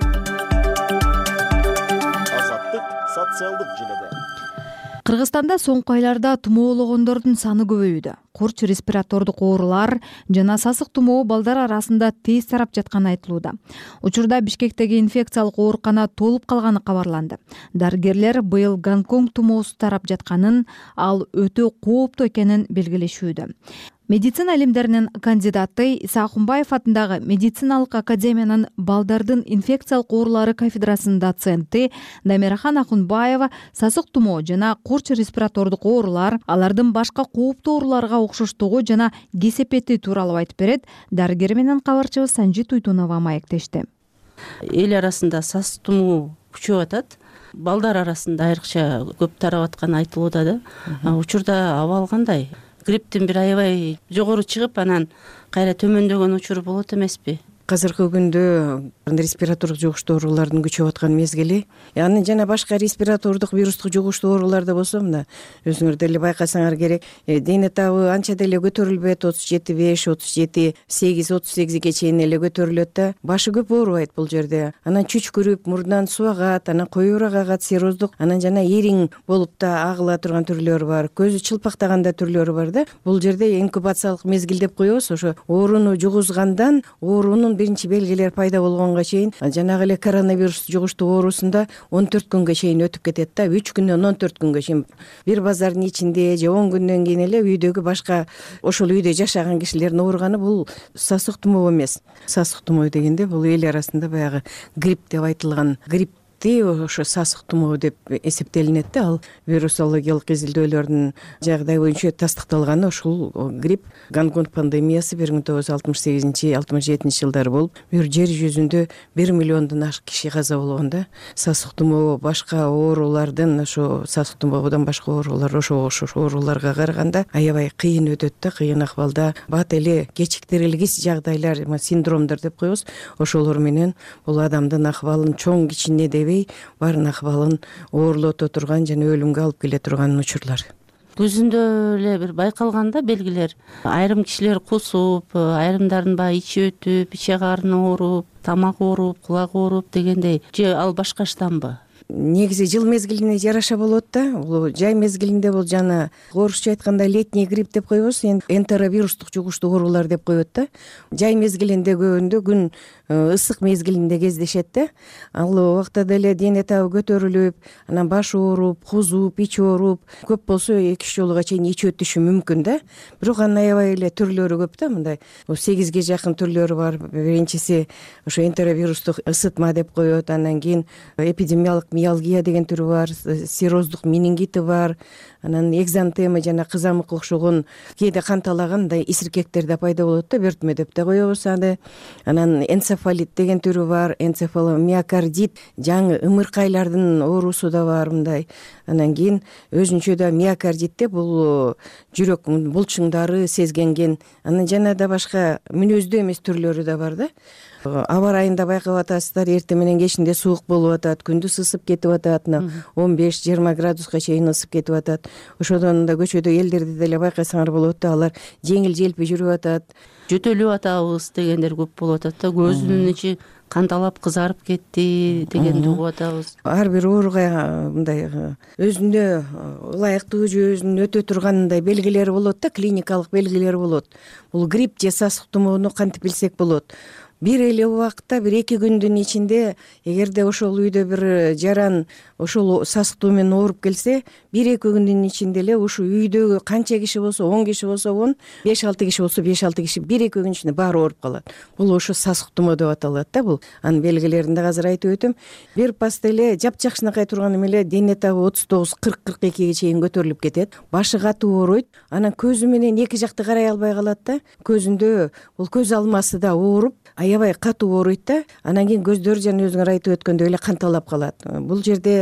Азаттык социалдык желеде. Кыргызстанда соңку айларда тумоологондордун саны көбөйүүдө. Курч респиратордук оорулар жана сасык тумоо балдар арасында тез тарап жатканы айтылууда. Учурда Бишкектеги инфекциялык оорукана толуп калганы кабарланды. Дарыгерлер быйыл Гонконг тумоосу тарап жатканын, ал өтө кооптуу экенин белгилешүүдө. Медицина илимдеринин кандидаты Иса Акунбаев атындагы медициналык академиянын балдардын инфекциялык оорулары кафедрасынын доценти Дамирахан Акунбаева сасык тумоо жана курч респиратордук оорулар алардын башка кооптуу ооруларга окшоштугу жана кесепети тууралуу айтып берет. Дарыгер менен кабарчыбыз Санжит Уйтунова маектешти. Эл арасында сасык тумоо күчөп атат. Балдар арасында айрыкча көп тарап атканы айтылууда да. Учурда абал кандай? Грипптин бир аябай жогору чыгып, анан кайра төмөндөгөн учуру болот эмеспи? Азыркы күндө респиратордук жугуштуу оорулардын күчөп аткан мезгили. Анын жана башка респиратордук вирустук жугуштуу оорулар да болсо, мына өзүңөр деле байкасаңар керек. Дене табы анча деле көтөрүлбөйт, 37,5, 37,8, 38ге чейин эле көтөрүлөт да. Башы көп оорубайт бул жерде. Анан чүчкүрүп, мурдунан суу агат, анан коюураак агат, сироздук, анан жана ириң болуп да агыла турган түрлөрү бар. Көзү чылпактаган да түрлөрү бар да. Бул жерде инкубациялык мезгил деп коебуз. Ошо ооруну жугузгандан оорунун биринчи белгилери пайда болгонго чейин, жанагы эле коронавирус жугуштуу оорусунда 14 күнгө чейин өтүп кетет да. 3 күндөн 14 күнгө чейин. Бир базардын ичинде же 10 күндөн кийин эле үйдөгү башка ошол үйдө жашаган кишилердин ооруганы бул сасык тумоо эмес. Сасык тумоо дегенде бул эл арасында баягы грипп деп айтылган ошо сасык тумоо деп эсептелинет да. Ал вирусологиялык изилдөөлөрдүн жагдай боюнча тастыкталганы ошол грипп. Гонконг пандемиясы 1968-67 жылдары болуп, жер жүзүндө 1 миллиондон ашык киши каза болгон да. Сасык тумоо башка оорулардын, ошо сасык тумоодон башка оорулар ошо ооруларга караганда аябай кыйын өтөт да, кыйын акыбалда. Бат эле кечиктирилгис жагдайлар, синдромдор деп коебуз. Ошолор менен бул адамдын акыбалын чоң кичине барын акыбалын оорлото турган жана өлүмгө алып келе турган учурлар. Көзүндө эле бир байкалганда белгилер. Айрым кишилер кусуп, айрымдардын баягы ичи өтүп, иче карны ооруп, тамак ооруп, кулак ооруп дегендей. Же ал башка штамбы? Негизи жыл мезгилине жараша болот да. Бул жай мезгилинде бул жана орусча айтканда летний грипп деп коебуз, энтеровирустук жугуштуу оорулар деп коет да. Жай мезгилинде көбүндө күн ысык мезгилинде кездешет да. Ал убакта деле дене табы көтөрүлүп, анан баш ооруп, кузуп, ич ооруп, көп болсо 2 жолуга чейин ич өтүшү мүмкүн да. Бирок анын аябай эле түрлөрү көп да, мындай 8ге жакын түрлөрү бар. Биринчиси ошо энтеровирустук ысытма деп коет, анан кийин эпидемиялык миалгия деген түрү бар, сироздук менингити бар, анан экзантема жана кызамыкка окшогон кээде кан талагандай исиркектерде пайда болот да, бөртмө деп да коебуз аны. Анан энцефалит деген түрү бар, энцефаломиокардит, жаңы ымыркайлардын оорусу да бар мындай. Анан кийин өзүнчө да миокардитте бул жүрөк булчуңдары сезгенген, анан жана да башка мүнөздүү эмес түрлөрү да бар да. Аба ырайында байкап атасыздар, эртең менен кечинде суук болуп атат, күндүз ысып кетип атат, 15-20 градуска чейин ысып кетип атат. Ошодон да көчөдө элдерди деле байкасаңар болот да, алар жеңил желпи жүрүп атат. Жөтөлүп атабыз дегендер көп болуп атат да, көзүнүн ичи канталап кызарып кетти дегенди угуп атабыз. Ар бир ооруга мындай өзүндө ылайыктуу же өзүнүн өтө тургандай белгилери болот да, клиникалык белгилери болот. Бул грипп же сасык тумоону кантип билсек болот? Бир эле убакта, 1-2 күндүн ичинде, эгерде ошол үйдө бир жаран ошол сасык туу менен ооруп келсе, 1-2 күндүн ичинде эле ушу үйдөгү канча киши болсо, 10 киши болсо 10, 5-6 киши болсо 5-6 киши 1-2 күн ичинде баары ооруп калат. Бул ошо сасык тумоо деп аталат да бул. Анын белгилерин да азыр айтып өтөм. Бир паста эле жапжакшынакай турганы менен дене табы 39-40-42ге чейин көтөрүлүп кетет. Башы катуу ооруйт. Анан көзү менен эки жакты карай албай калат да. Көзүндө бул көз алмасы да ооруп, аябай катуу ооруйт да. Анан кийин көздөр жана өзүңөр айтып өткөндөй эле канталап калат. Бул жерде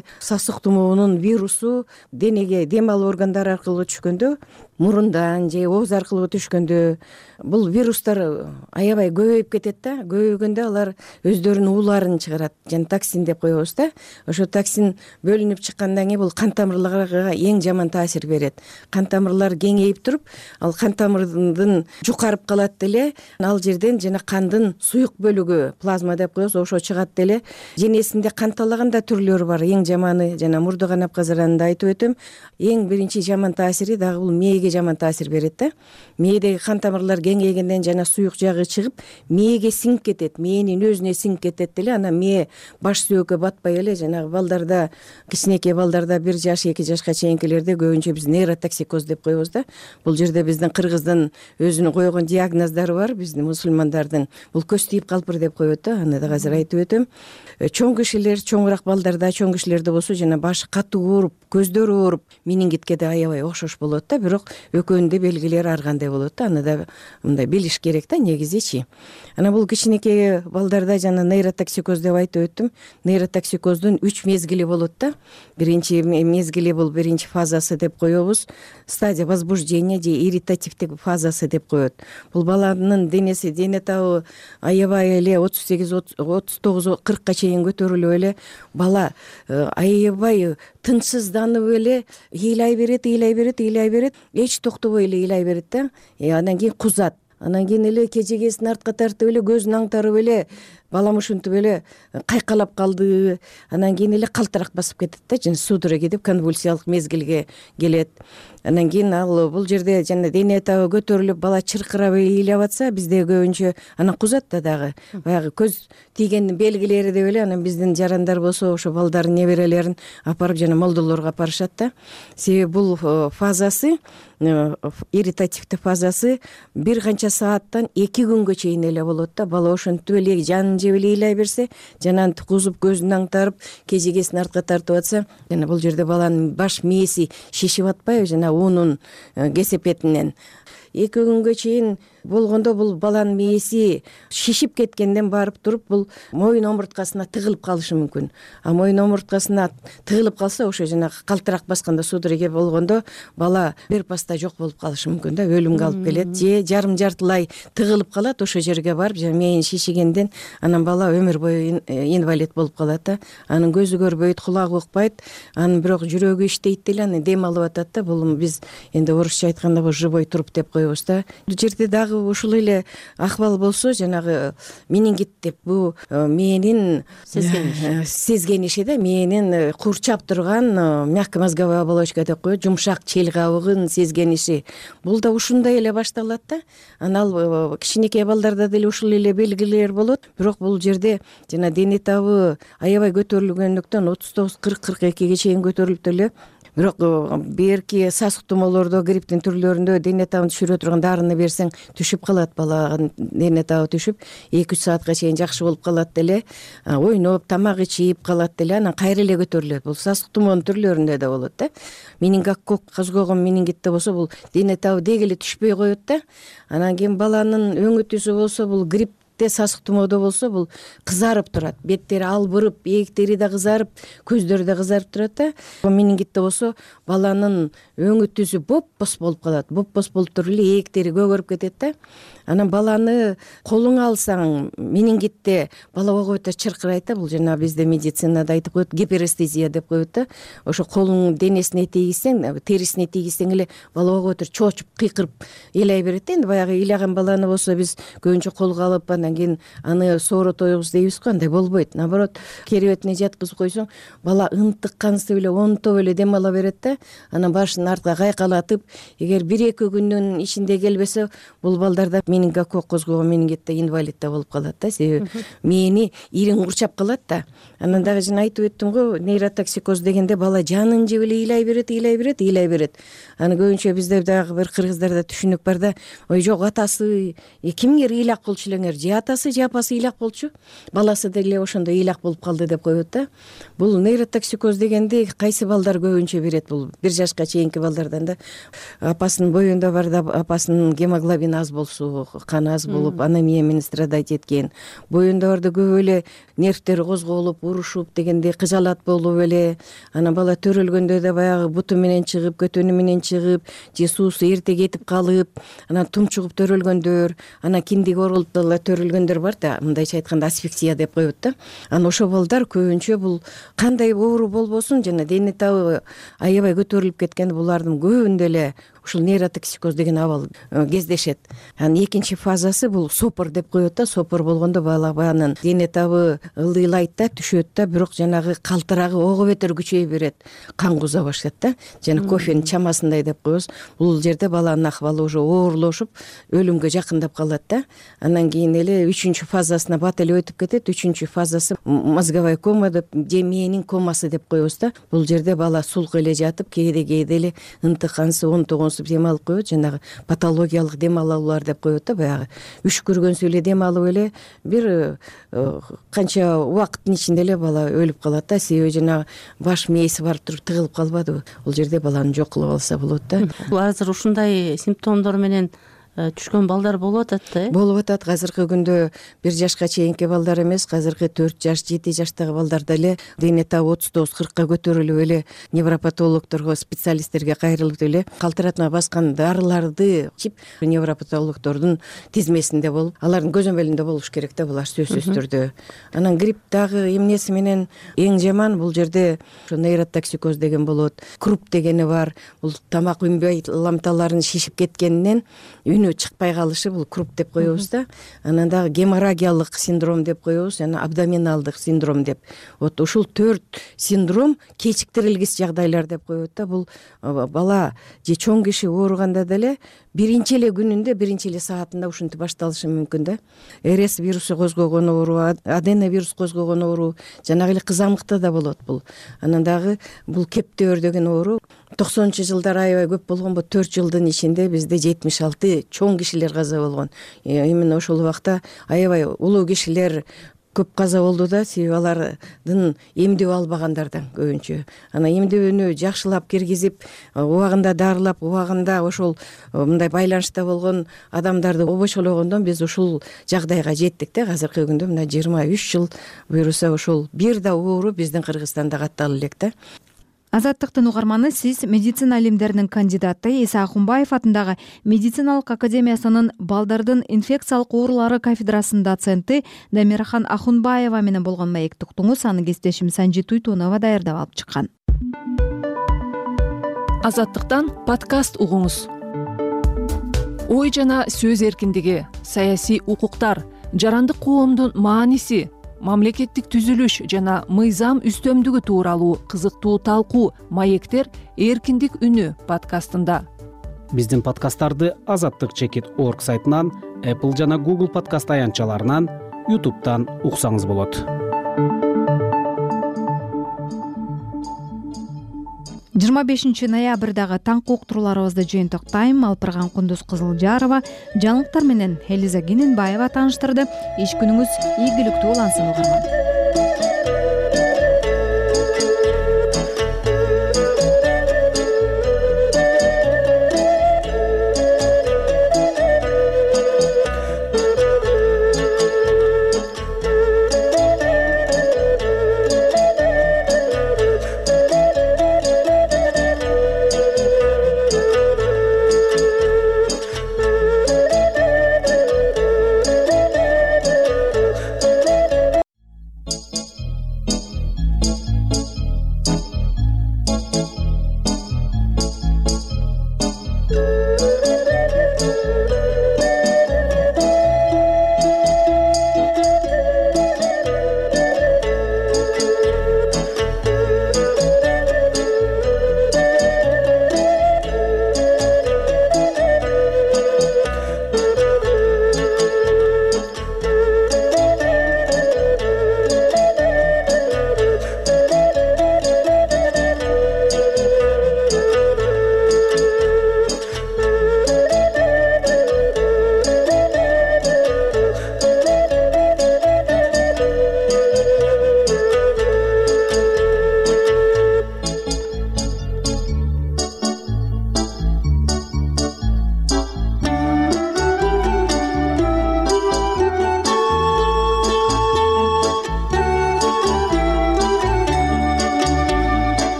эле сасык тумоонун вирусу денеге дем алуу органдары аркылуу түшкөндө, мурундан же ооз аркылуу түшкөндө бул вирустар аябай көбөйүп кетет да. Көбөйгөндө алар өздөрүнүн ууларын чыгарат, жана токсин деп коебуз да. Ошо токсин бөлүнүп чыккандан кийин бул кан тамырларга эң жаман таасир берет. Кан тамырлар кеңейип туруп, ал кан тамырдын жукарып калат деле, ал жерден жана кандын суюк бөлүгү, плазма деп коебуз, ошо чыгат деле. Денесинде канталаган да түрлөрү бар. Эң жаманы жана мурду канап казыранында айтып өтөм. Эң биринчи жаман таасири дагы бул мээге жаман таасир берет да. Мээдеги кан тамырлар кеңейгенден жана суюк жагы чыгып, мээге сиңип кетет, мээнин өзүнө сиңип кетет деле. Анан мээ баш сөөккө батпай эле жанагы балдарда, кичинекей балдарда 1 жаш 2 жашка чейинкилерде көбүнчө биз нейротоксикоз деп коебуз да. Бул жерде биздин кыргыздын өзүнүн койгон диагноздору бар, биздин мусулмандардын. Бул көз тийип калпыр деп коет да. Аны да азыр айтып өтөм. Чоң кишилер, чоңураак балдарда, чоң кишилерде болсо жана башы катуу ооруп, көздөрү ооруп, менингитке да аябай окшош болот да. Бирок экөөнүн да белгилери ар кандай болот да. Аны да мындай билиш керек да негизичи. Анан бул кичинекей балдарда жана нейротоксикоз деп айтып өттүм. Нейротоксикоздун 3 мезгили болот да. Биринчи мезгили бул биринчи фазасы деп коебуз. Стадия возбуждения же ирритативдик фазасы деп коет. Бул баланын денеси, дене табы аябай эле 38, 39, 40ка чейин көтөрүлүп эле бала аябай тынчсызданып эле ыйлай берет, эч токтобой эле ыйлай берет да. Анан кийин кузат. Анан кийин эле кежегесин артка тартып эле, көзүн аңтарып эле, балам ушинтип эле кайкалап калды. Анан кийин эле калтырак басып кетет да, жана судорога деп конвульсиялык мезгилге келет. Анан кийин ал бул жерде жана дене табы көтөрүлүп, бала чыркырап ыйлап атса, бизде көбүнчө анан кузат да дагы. Баягы көз тийгендин белгилери деп эле. Анан биздин жарандар болсо ошо балдарын, неберелерин апарып жана молдолорго апарышат да. Себеби бул фазасы, ирритативдик фазасы 1 канча сааттан 2 күнгө чейин эле болот да. Бала ошентип эле жанын жеп эле ыйлай берсе, жана кузуп, көзүн аңтарып, кежегесин артка тартып атса, жана бул жерде баланын баш мээси шишип атпайбы, жана унун кесепетинен 2 күнгө чейин болгондо бул баланын мээси шишип кеткенден барып туруп бул моюн омурткасына тыгылып калышы мүмкүн. А моюн омурткасына тыгылып калса, ошо жана калтырак басканда, судорога болгондо бала бир паста жок болуп калышы мүмкүн да, өлүмгө алып келет. Же жарым жартылай тыгылып калат ошо жерге барып, жана мээни шишигенден, анан бала өмүр бою инвалид болуп калат да. Анын көзү көрбөйт, кулагы укпайт, анын бирок жүрөгү иштейт деле, аны дем алып атат да. Бул биз энди орусча айтканда бул живой труп деп коебуз да. Бул жерде дагы ушул эле ахвал болсо, жанагы менингит деп, бул мээнин сезгениши да, мээнин курчап турган мягкомозговая оболочка деп коет, жумшак чел кабыгын сезгениши. Бул да ушундай эле башталат да. Анан ал кичинекей балдарда деле ушул эле белгилер болот. Бирок бул жерде жана дене табы аябай көтөрүлгөндүктөн 39, 40, 42ге чейин көтөрүлүп деле. Бирок берки сасык тумоолордо, грипптин түрлөрүндө дене табын түшүрө турган дарыны берсең, түшүп калат, баланын дене табы түшүп 2-3 саатка чейин жакшы болуп калат деле. Ойноп, тамак ичип калат деле, анан кайра эле көтөрүлөт. Бул сасык тумоонун түрлөрүндө да болот да. Менингококк козгогон менингитте болсо, бул дене табы деги эле түшпөй коет да. Анан кийин баланын өңү түсү болсо, бул грипп сасык тумоодо болсо, бул кызарып турат, беттери албырып, ээктери да кызарып, көздөрү да кызарып турат да. Менингитте болсо, баланын өңү түсү боп-боз болуп калат, боп-боз болуп туруп эле ээктери көгөрүп кетет да. Анан баланы колуңа алсаң, менингитте бала койгойто чыркырайт да. Бул жана бизде медицинада айтып коет, гиперестезия деп коет да. Ошо колуң денесине тийгизсең, терисине тийгизсең эле бала койгойто чоочуп, кыйкырып ыйлай берет да. Энди баягы ыйлаган баланы болсо биз көбүнчө колго алып, анан кийин аны сооротойбуз дейбиз го, андай болбойт. Наоборот, керебетине жаткызып койсоң, бала ынтыккансып эле, онтоп эле дем ала берет да. Анан башын артка кайкалатып, эгер 1-2 күндүн ичинде келбесе, бул балдарда менингококк козгогон менингитте инвалид да болуп калат да. Себеби мээни ириң курчап калат да. Анан дагы жана айтып өттүм го, нейротоксикоз дегенде бала жанын жеп эле ыйлай берет. Аны көбүнчө бизде дагы бир кыргыздарда түшүнүк бар да. Ой, жок, атасы кимгер ыйлак болчу элеңер, же атасы же апасы ыйлак болчу, баласы деле ошондой ыйлак болуп калды деп коет да. Бул нейротоксикоз дегенде кайсы балдар көбүнчө берет? Бул 1 жашка чейинки балдардан да. Апасынын боюнда бар да, апасынын гемоглобини аз болсо, ошол каны аз болуп анемия менен страдать эткен, боюндагы көп эле нервтери козголуп урушуп дегендей кыжалат болуп эле, анан бала төрөлгөндө да баягы буту менен чыгып, көтөнү менен чыгып же суусу эрте кетип калып, анан тумчугуп төрөлгөндөр, анан киндиги орулуп дагы төрөлгөндөр бар да, мындайча айтканда асфиксия деп коет да. Анан ошол балдар көбүнчө бул кандай оору болбосун жана дене табы аябай көтөрүлүп кеткенде булардын көбүндө эле ушул нейротоксикоз деген абал кездешет. Анан экинчи фазасы бул сопор деп коет да. Сопор болгондо баланын дене табы ылдыйлайт да, түшөт да, бирок жанагы калтырагы ого бетер күчөйө берет, кан куза баштайт да. Жана кофенин чамасындай деп коебуз. Бул жерде баланын акыбалы уже оорлошуп, өлүмгө жакындап калат да. Анан кийин эле 3-чү фазасына бат эле өтүп кетет. 3-чү фазасы мозговая кома деп, же мээнин комасы деп коебуз да. Бул жерде бала сулк эле жатып, кээде эле ынтыкансып, онтогонсуп дем алып коет, жанагы патологиялык дем алуулар деп коет да. Баягы үшкүргөнсү эле дем алып эле бир канча убакыттын ичинде эле бала өлүп калат да. Себеби жанагы баш мээси барып туруп тыгылып калбадыбы, бул жерде баланы жок кылып алса болот да. Бул азыр ушундай симптомдор менен түшкөн балдар болуп атат да, болуп атат. Азыркы күндө 1 жашка чейинки балдар эмес, азыркы 4 жаш, 7 жаштагы балдарда эле дене табы 39-40ка көтөрүлүп эле невропатологдорго, специалисттерге кайрылып эле калтыратма баскан дарыларды ичип невропатологдордун тизмесинде болуп, алардын көзөмөлүндө болуш керек да, булар сөзсүз түрдө. Анан грипп дагы эмнеси менен эң жаман, бул жерде ошо нейротоксикоз деген болот, круп дегени бар. Бул тамак үнбөй ламталарын шишип кеткенинен үнү чыкпай калышы, бул круп деп коебуз да. Анан дагы геморрагиялык синдром деп коебуз, жана абдоминалдык синдром деп. Вот ушул 4 синдром кечиктирилгис жагдайлар деп коет да. Бул бала же чоң киши ооруганда деле биринчи эле күнүндө, биринчи эле саатында ушинтип башталышы мүмкүн да. РС вирусу козгогон оору, аденовирус козгогон оору, жанагы эле кызамыкта да болот бул. Анан дагы бул кептөөр деген оору 90-жылдар аябай көп болгон, бу 4 жылдын ичинде бизде 76 чоң кишилер каза болгон. Именно ошол убакта аябай улуу кишилер көп каза болду да, себеби алардын эмдөө албагандардан көбүнчө. Анан эмдөөнү жакшылап киргизип, убагында дарылап, убагында ошол мындай байланышта болгон адамдарды обочкологондон биз ушул жагдайга жеттик да. Азыркы күндө мына 23 жыл буюрса ошол бир да оору биздин Кыргызстанда каттала элек да. Азаттыктын угарманы, сиз медицина илимдеринин кандидаты Иса Ахунбаев атындагы медициналык академиясынын балдардын инфекциялык оорулары кафедрасынын доценти Дамирахан Ахунбаева менен болгон маекти уктуңуз. Аны кесиптешим Санжи Туйтунова даярдап алып чыккан. Азаттыктан подкаст угуңуз. Ой жана сөз эркиндиги, саясий укуктар, жарандык коомдун мааниси, мамлекеттик түзүлүш жана мыйзам үстөмдүгү тууралуу кызыктуу талкуу маектер эркиндик үнү подкастында. Биздин подкасттарды azattik.org сайтынан, Apple жана Google подкаст аянтчаларынан, YouTube'дан уксаңыз болот. 25 ноябрдагы таңкы уктурууларыбызды жыйынтыктайм. Алпырган Кундуз Кызылжарова жаңылыктар менен Элиза Кененбаева тааныштырды. Иш күнүңүз ийгиликтүү улансын угарман.